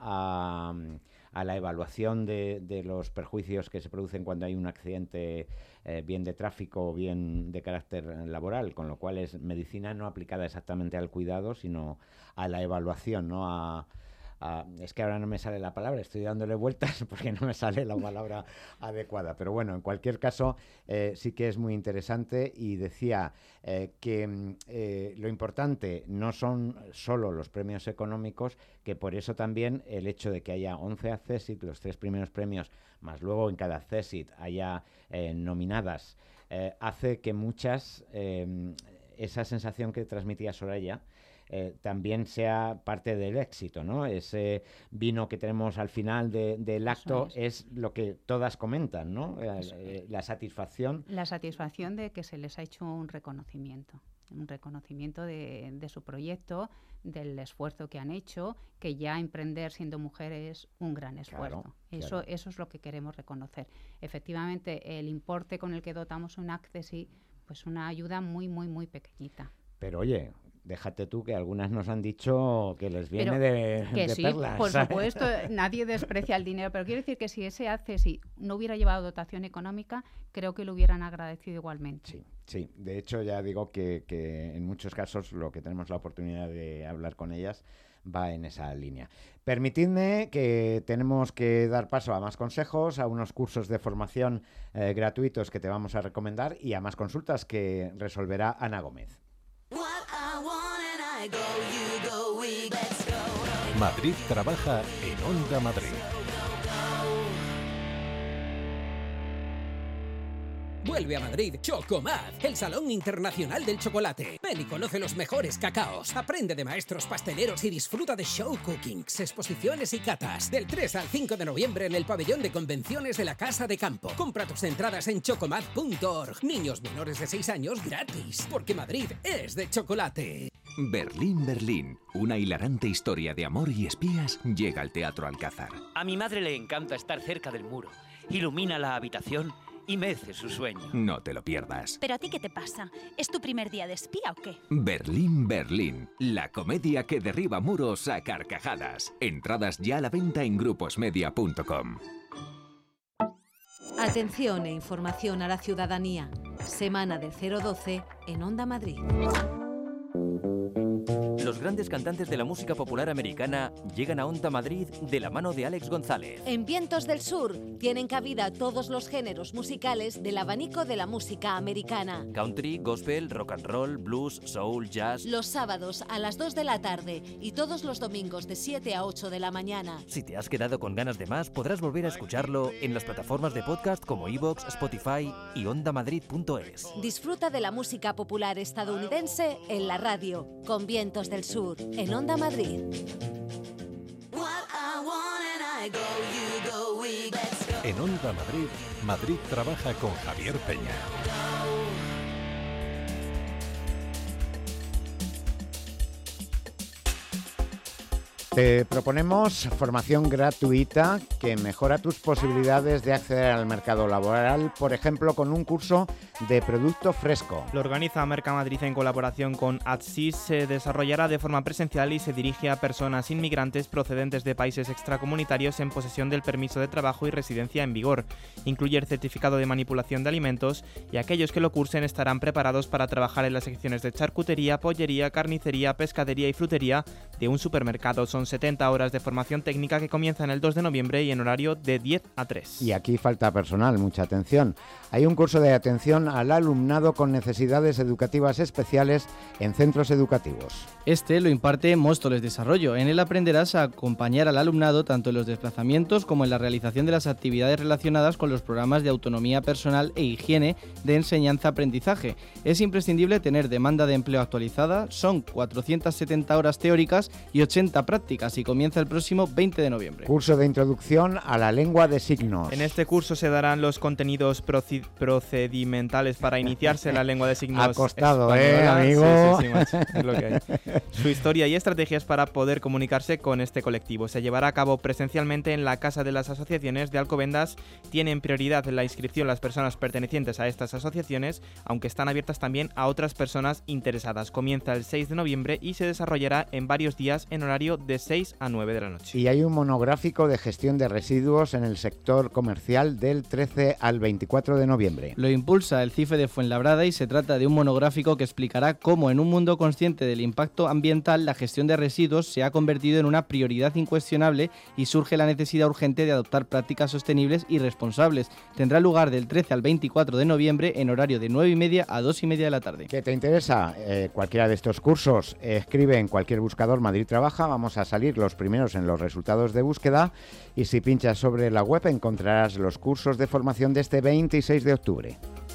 a la evaluación de los perjuicios que se producen cuando hay un accidente bien de tráfico o bien de carácter laboral, con lo cual es medicina no aplicada exactamente al cuidado, sino a la evaluación, ¿no? Es que ahora no me sale la palabra, estoy dándole vueltas porque no me sale la palabra adecuada. Pero bueno, en cualquier caso, sí que es muy interesante y decía que lo importante no son solo los premios económicos, que por eso también el hecho de que haya 11 ACCESIT, los 3 primeros premios, más luego en cada ACCESIT haya nominadas, hace que muchas, esa sensación que transmitía Soraya, también sea parte del éxito, ¿no? Ese vino que tenemos al final del acto es lo que todas comentan, ¿no? La satisfacción. La satisfacción de que se les ha hecho un reconocimiento de su proyecto, del esfuerzo que han hecho, que ya emprender siendo mujer es un gran esfuerzo. Eso es lo que queremos reconocer. Efectivamente, el importe con el que dotamos un ACCESIT, pues una ayuda muy, muy, muy pequeñita. Pero oye, déjate tú que algunas nos han dicho que les viene de sí, perlas. Por supuesto, nadie desprecia el dinero, pero quiero decir que si ese ACCESIT no hubiera llevado dotación económica, creo que lo hubieran agradecido igualmente. Sí, de hecho ya digo que en muchos casos lo que tenemos la oportunidad de hablar con ellas va en esa línea. Permitidme que tenemos que dar paso a más consejos, a unos cursos de formación gratuitos que te vamos a recomendar y a más consultas que resolverá Ana Gómez. Madrid trabaja en Onda Madrid. Vuelve a Madrid Chocomad, el Salón Internacional del Chocolate. Ven y conoce los mejores cacaos. Aprende de maestros pasteleros y disfruta de show cookings, exposiciones y catas. Del 3 al 5 de noviembre en el pabellón de convenciones de la Casa de Campo. Compra tus entradas en chocomad.org. Niños menores de 6 años gratis, porque Madrid es de chocolate. Berlín, Berlín. Una hilarante historia de amor y espías llega al Teatro Alcázar. A mi madre le encanta estar cerca del muro. Ilumina la habitación y mece su sueño. No te lo pierdas. ¿Pero a ti qué te pasa? ¿Es tu primer día de espía o qué? Berlín, Berlín. La comedia que derriba muros a carcajadas. Entradas ya a la venta en gruposmedia.com. Atención e información a la ciudadanía. Semana del 012 en Onda Madrid. Los grandes cantantes de la música popular americana llegan a Onda Madrid de la mano de Alex González. En Vientos del Sur tienen cabida todos los géneros musicales del abanico de la música americana. Country, gospel, rock and roll, blues, soul, jazz. Los sábados a las 2 de la tarde y todos los domingos de 7 a 8 de la mañana. Si te has quedado con ganas de más, podrás volver a escucharlo en las plataformas de podcast como iVoox, Spotify y ondamadrid.es. Disfruta de la música popular estadounidense en la radio, con Vientos del Sur, en Onda Madrid. En Onda Madrid, Madrid trabaja con Javier Peña. Te proponemos formación gratuita que mejora tus posibilidades de acceder al mercado laboral, por ejemplo, con un curso de producto fresco. Lo organiza Mercamadrid en colaboración con ADSIS, se desarrollará de forma presencial y se dirige a personas inmigrantes procedentes de países extracomunitarios en posesión del permiso de trabajo y residencia en vigor. Incluye el certificado de manipulación de alimentos y aquellos que lo cursen estarán preparados para trabajar en las secciones de charcutería, pollería, carnicería, pescadería y frutería de un supermercado. Son Son 70 horas de formación técnica que comienzan el 2 de noviembre y en horario de 10 a 3. Y aquí falta personal, mucha atención. Hay un curso de atención al alumnado con necesidades educativas especiales en centros educativos. Este lo imparte Móstoles Desarrollo. En él aprenderás a acompañar al alumnado tanto en los desplazamientos como en la realización de las actividades relacionadas con los programas de autonomía personal e higiene de enseñanza-aprendizaje. Es imprescindible tener demanda de empleo actualizada, son 470 horas teóricas y 80 prácticas y comienza el próximo 20 de noviembre. Curso de introducción a la lengua de signos. En este curso se darán los contenidos procedimentales para iniciarse en la lengua de signos. Acostado, amigo. Sí, macho, es lo que hay. Su historia y estrategias para poder comunicarse con este colectivo. Se llevará a cabo presencialmente en la Casa de las Asociaciones de Alcobendas. Tienen prioridad en la inscripción las personas pertenecientes a estas asociaciones, aunque están abiertas también a otras personas interesadas. Comienza el 6 de noviembre y se desarrollará en varios días en horario de 6 a 9 de la noche. Y hay un monográfico de gestión de residuos en el sector comercial del 13 al 24 de noviembre. Lo impulsa el CIFE de Fuenlabrada y se trata de un monográfico que explicará cómo en un mundo consciente del impacto ambiental la gestión de residuos se ha convertido en una prioridad incuestionable y surge la necesidad urgente de adoptar prácticas sostenibles y responsables. Tendrá lugar del 13 al 24 de noviembre en horario de 9:30 a 2:30 de la tarde. ¿Qué te interesa? Cualquiera de estos cursos. Escribe en cualquier buscador Madrid Trabaja. Vamos a salir los primeros en los resultados de búsqueda y si pinchas sobre la web encontrarás los cursos de formación de este 26 de octubre.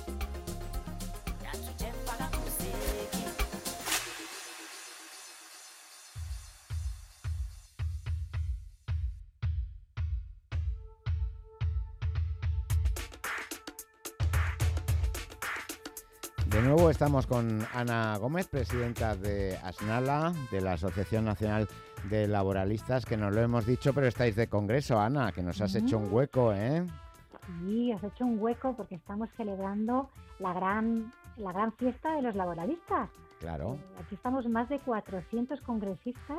De nuevo estamos con Ana Gómez, presidenta de ASNALA, de la Asociación Nacional de Laboralistas, que nos lo hemos dicho, pero estáis de congreso, Ana, que nos has hecho un hueco, ¿eh? Sí, os he hecho un hueco porque estamos celebrando la gran fiesta de los laboralistas. Claro. Aquí estamos más de 400 congresistas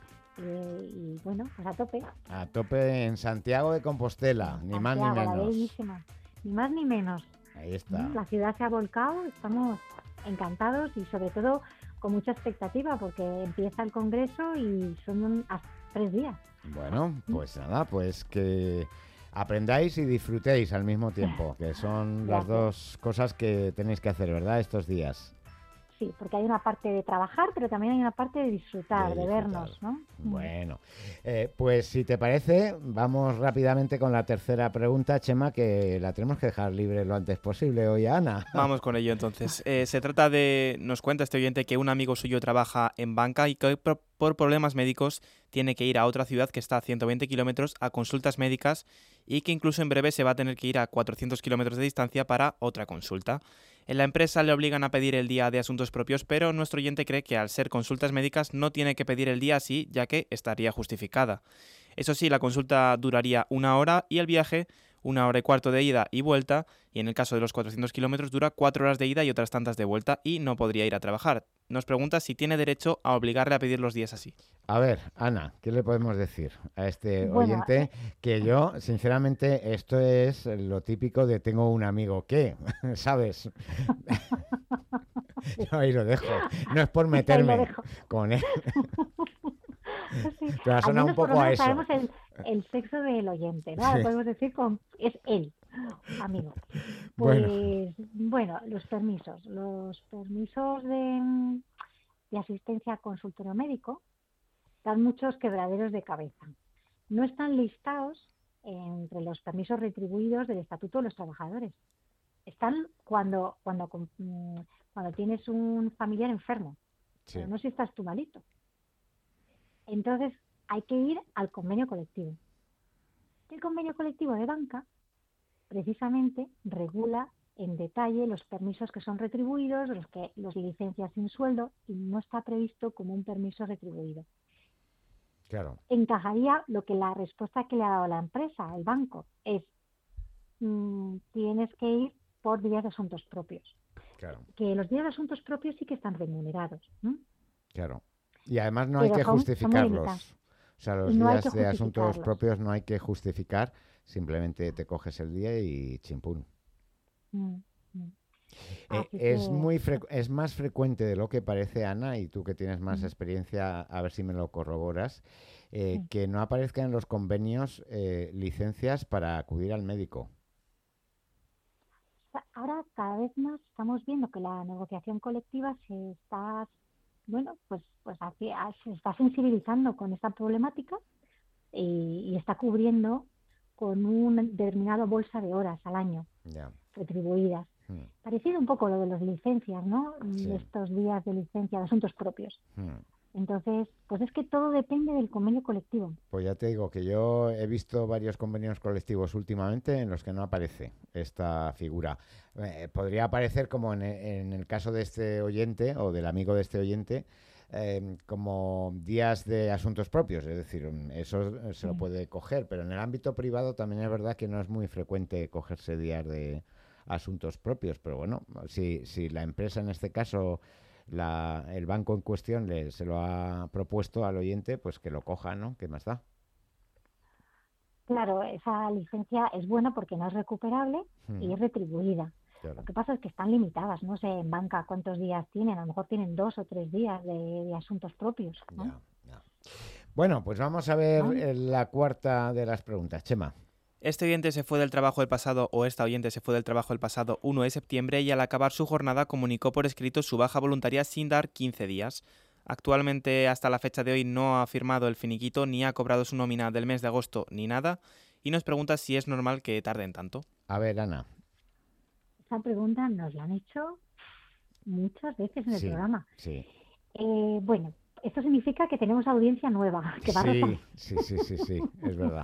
y bueno, pues a tope. A tope en Santiago de Compostela, ni más ni menos. Bellísima. Ni más ni menos. Ahí está. La ciudad se ha volcado, estamos encantados y sobre todo con mucha expectativa porque empieza el congreso y son 3 días. Bueno, pues nada, pues que aprendáis y disfrutéis al mismo tiempo, que son las dos cosas que tenéis que hacer, ¿verdad? Estos días. Sí, porque hay una parte de trabajar, pero también hay una parte de disfrutar, de vernos, ¿no? Bueno, pues si te parece, vamos rápidamente con la tercera pregunta, Chema, que la tenemos que dejar libre lo antes posible hoy a Ana. Vamos con ello entonces. Se trata de, nos cuenta este oyente que un amigo suyo trabaja en banca y que por problemas médicos tiene que ir a otra ciudad que está a 120 kilómetros a consultas médicas y que incluso en breve se va a tener que ir a 400 kilómetros de distancia para otra consulta. En la empresa le obligan a pedir el día de asuntos propios, pero nuestro oyente cree que al ser consultas médicas no tiene que pedir el día así, ya que estaría justificada. Eso sí, la consulta duraría 1 hora y el viaje 1 hora y cuarto de ida y vuelta, y en el caso de los 400 kilómetros dura 4 horas de ida y otras tantas de vuelta y no podría ir a trabajar. Nos pregunta si tiene derecho a obligarle a pedir los días así. A ver, Ana, ¿qué le podemos decir a este oyente? Que yo, sinceramente, esto es lo típico de tengo un amigo que, ¿sabes? Yo ahí lo dejo. No es por meterme con él. Sí. Pero suena un poco a eso. Sabemos el sexo del oyente, ¿no? Sí. Podemos decir es él, amigo. Pues bueno, los permisos de asistencia a consultorio médico dan muchos quebraderos de cabeza. No están listados entre los permisos retribuidos del Estatuto de los Trabajadores. Están cuando tienes un familiar enfermo, sí. Pero no si estás tú malito. Entonces hay que ir al convenio colectivo. El convenio colectivo de banca precisamente regula en detalle los permisos que son retribuidos, los licencias sin sueldo, y no está previsto como un permiso retribuido. Claro. Encajaría la respuesta que le ha dado la empresa, el banco, es tienes que ir por días de asuntos propios. Claro. Que los días de asuntos propios sí que están remunerados. Claro. Y además no hay que justificarlos. O sea, los días de asuntos propios no hay que justificar, simplemente te coges el día y chimpún. Es más frecuente de lo que parece, Ana, y tú que tienes más experiencia, a ver si me lo corroboras, que no aparezcan en los convenios licencias para acudir al médico. Ahora cada vez más estamos viendo que la negociación colectiva se está sensibilizando con esta problemática y está cubriendo con una determinada bolsa de horas al año retribuidas. Parecido un poco lo de las licencias, ¿no? Sí. Estos días de licencia de asuntos propios. Entonces, pues es que todo depende del convenio colectivo. Pues ya te digo que yo he visto varios convenios colectivos últimamente en los que no aparece esta figura. Podría aparecer como en el caso de este oyente o del amigo de este oyente, como días de asuntos propios, es decir, eso se lo puede coger, pero en el ámbito privado también es verdad que no es muy frecuente cogerse días de asuntos propios, pero bueno, si la empresa en este caso, el banco en cuestión se lo ha propuesto al oyente, pues que lo coja, ¿no? ¿Qué más da? Claro, esa licencia es buena porque no es recuperable y es retribuida. Claro. Lo que pasa es que están limitadas, no sé en banca cuántos días tienen, a lo mejor tienen 2 o 3 días de asuntos propios, ¿no? Ya. Bueno, pues vamos a ver la cuarta de las preguntas. Chema. Este oyente se fue del trabajo el pasado, o esta oyente se fue del trabajo el pasado 1 de septiembre y al acabar su jornada comunicó por escrito su baja voluntaria sin dar 15 días. Actualmente, hasta la fecha de hoy, no ha firmado el finiquito ni ha cobrado su nómina del mes de agosto ni nada y nos pregunta si es normal que tarden tanto. A ver, Ana. Esa pregunta nos la han hecho muchas veces en el programa. Sí. Bueno, esto significa que tenemos audiencia nueva. Que va sí, es verdad.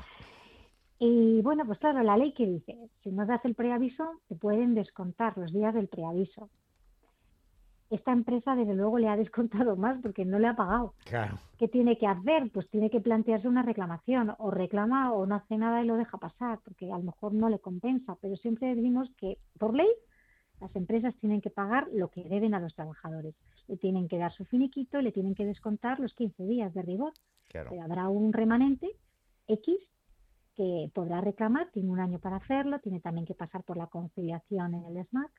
Y bueno, pues claro, la ley que dice, si no das el preaviso, te pueden descontar los días del preaviso. Esta empresa, desde luego, le ha descontado más porque no le ha pagado. Claro. ¿Qué tiene que hacer? Pues tiene que plantearse una reclamación, o reclama o no hace nada y lo deja pasar, porque a lo mejor no le compensa. Pero siempre decimos que, por ley, las empresas tienen que pagar lo que deben a los trabajadores. Le tienen que dar su finiquito y le tienen que descontar los 15 días de rigor. Claro. Pero habrá un remanente X que podrá reclamar, tiene un año para hacerlo, tiene también que pasar por la conciliación en el SMAC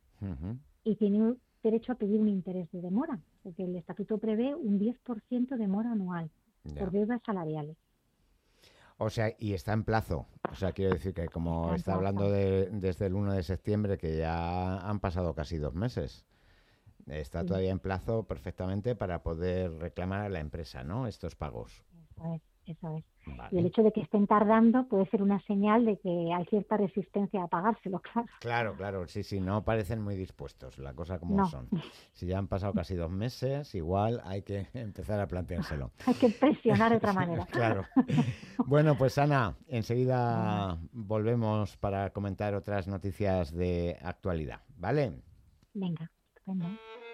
y tiene derecho a pedir un interés de demora, porque el estatuto prevé un 10% de mora anual por deudas salariales. O sea, y está en plazo. O sea, quiero decir que como está hablando desde el 1 de septiembre, que ya han pasado casi 2 meses, está todavía en plazo perfectamente para poder reclamar a la empresa, ¿no? Estos pagos. Eso es. Vale. Y el hecho de que estén tardando puede ser una señal de que hay cierta resistencia a pagárselo, claro. Claro, sí, no parecen muy dispuestos, la cosa como son. Si ya han pasado casi 2 meses, igual hay que empezar a planteárselo. Hay que presionar de otra manera. Claro. Bueno, pues Ana, enseguida volvemos para comentar otras noticias de actualidad, ¿vale? Venga, estupendo.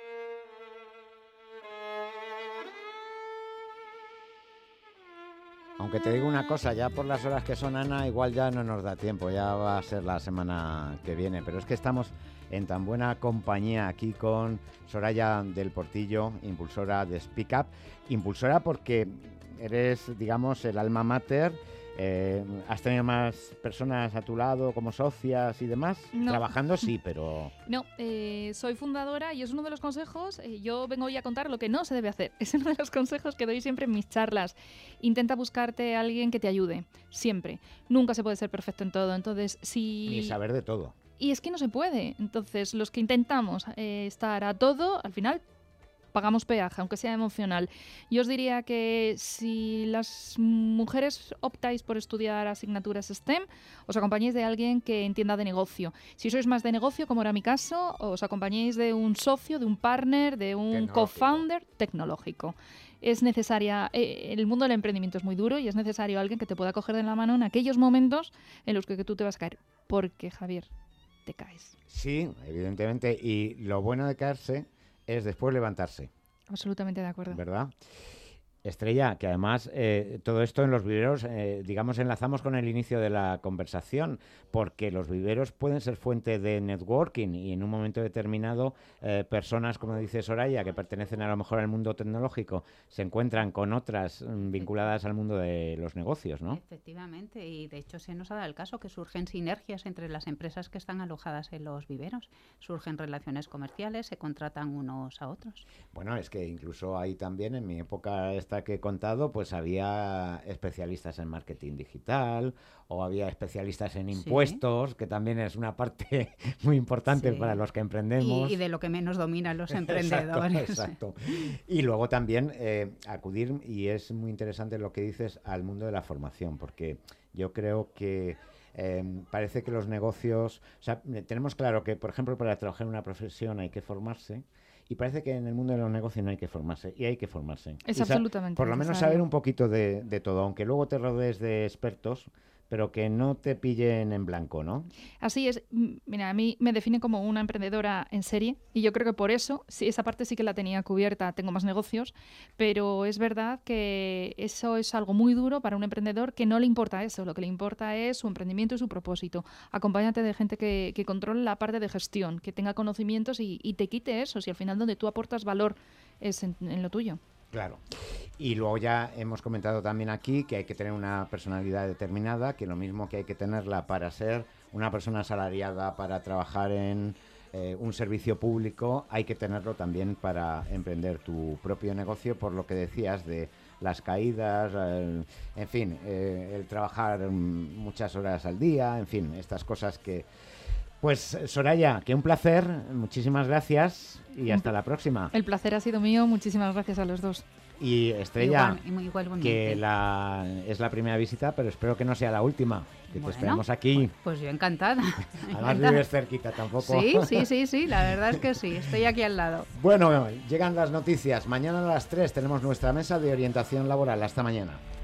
Aunque te digo una cosa, ya por las horas que son, Ana, igual ya no nos da tiempo, ya va a ser la semana que viene, pero es que estamos en tan buena compañía aquí con Soraya del Portillo, impulsora de Speak Up, impulsora porque eres, digamos, el alma mater. ¿Has tenido más personas a tu lado como socias y demás? No. Trabajando sí, pero... No, soy fundadora y es uno de los consejos, yo vengo hoy a contar lo que no se debe hacer. Es uno de los consejos que doy siempre en mis charlas. Intenta buscarte a alguien que te ayude, siempre. Nunca se puede ser perfecto en todo, entonces si... Ni saber de todo. Y es que no se puede. Entonces los que intentamos estar a todo, al final pagamos peaje, aunque sea emocional. Yo os diría que si las mujeres optáis por estudiar asignaturas STEM, os acompañéis de alguien que entienda de negocio. Si sois más de negocio, como era mi caso, os acompañéis de un socio, de un partner, de un co-founder tecnológico. Es necesaria, el mundo del emprendimiento es muy duro y es necesario alguien que te pueda coger de la mano en aquellos momentos en los que tú te vas a caer. Porque, Javier, te caes. Sí, evidentemente. Y lo bueno de caerse es después levantarse. Absolutamente de acuerdo. ¿Verdad? Estrella, que además todo esto en los viveros, digamos, enlazamos con el inicio de la conversación, porque los viveros pueden ser fuente de networking y en un momento determinado personas, como dice Soraya, que pertenecen a lo mejor al mundo tecnológico, se encuentran con otras vinculadas al mundo de los negocios, ¿no? Efectivamente, y de hecho se nos ha dado el caso que surgen sinergias entre las empresas que están alojadas en los viveros, surgen relaciones comerciales, se contratan unos a otros. Bueno, es que incluso ahí también, en mi época esta que he contado, pues había especialistas en marketing digital o había especialistas en impuestos, que también es una parte muy importante para los que emprendemos. Y de lo que menos dominan los emprendedores. Exacto. Y luego también acudir, y es muy interesante lo que dices, al mundo de la formación, porque yo creo que parece que los negocios... O sea, tenemos claro que, por ejemplo, para trabajar en una profesión hay que formarse, y parece que en el mundo de los negocios no hay que formarse, y hay que formarse. Es absolutamente por lo menos necesario. saber un poquito de todo, aunque luego te rodees de expertos, pero que no te pillen en blanco, ¿no? Así es. Mira, a mí me define como una emprendedora en serie y yo creo que por eso, sí, esa parte sí que la tenía cubierta, tengo más negocios, pero es verdad que eso es algo muy duro para un emprendedor que no le importa eso, lo que le importa es su emprendimiento y su propósito. Acompáñate de gente que controle la parte de gestión, que tenga conocimientos y te quite eso, si al final donde tú aportas valor es en lo tuyo. Claro. Y luego ya hemos comentado también aquí que hay que tener una personalidad determinada, que lo mismo que hay que tenerla para ser una persona asalariada, para trabajar en un servicio público, hay que tenerlo también para emprender tu propio negocio, por lo que decías de las caídas, en fin, el trabajar muchas horas al día, en fin, estas cosas que... Pues Soraya, que un placer, muchísimas gracias y hasta la próxima. El placer ha sido mío, muchísimas gracias a los dos. Y Estrella, igualmente. que es la primera visita, pero espero que no sea la última, que te esperamos aquí. Pues yo encantada. Además vives cerquita tampoco. Sí, la verdad es que sí, estoy aquí al lado. Bueno, llegan las noticias. Mañana a las 3 tenemos nuestra mesa de orientación laboral. Hasta mañana.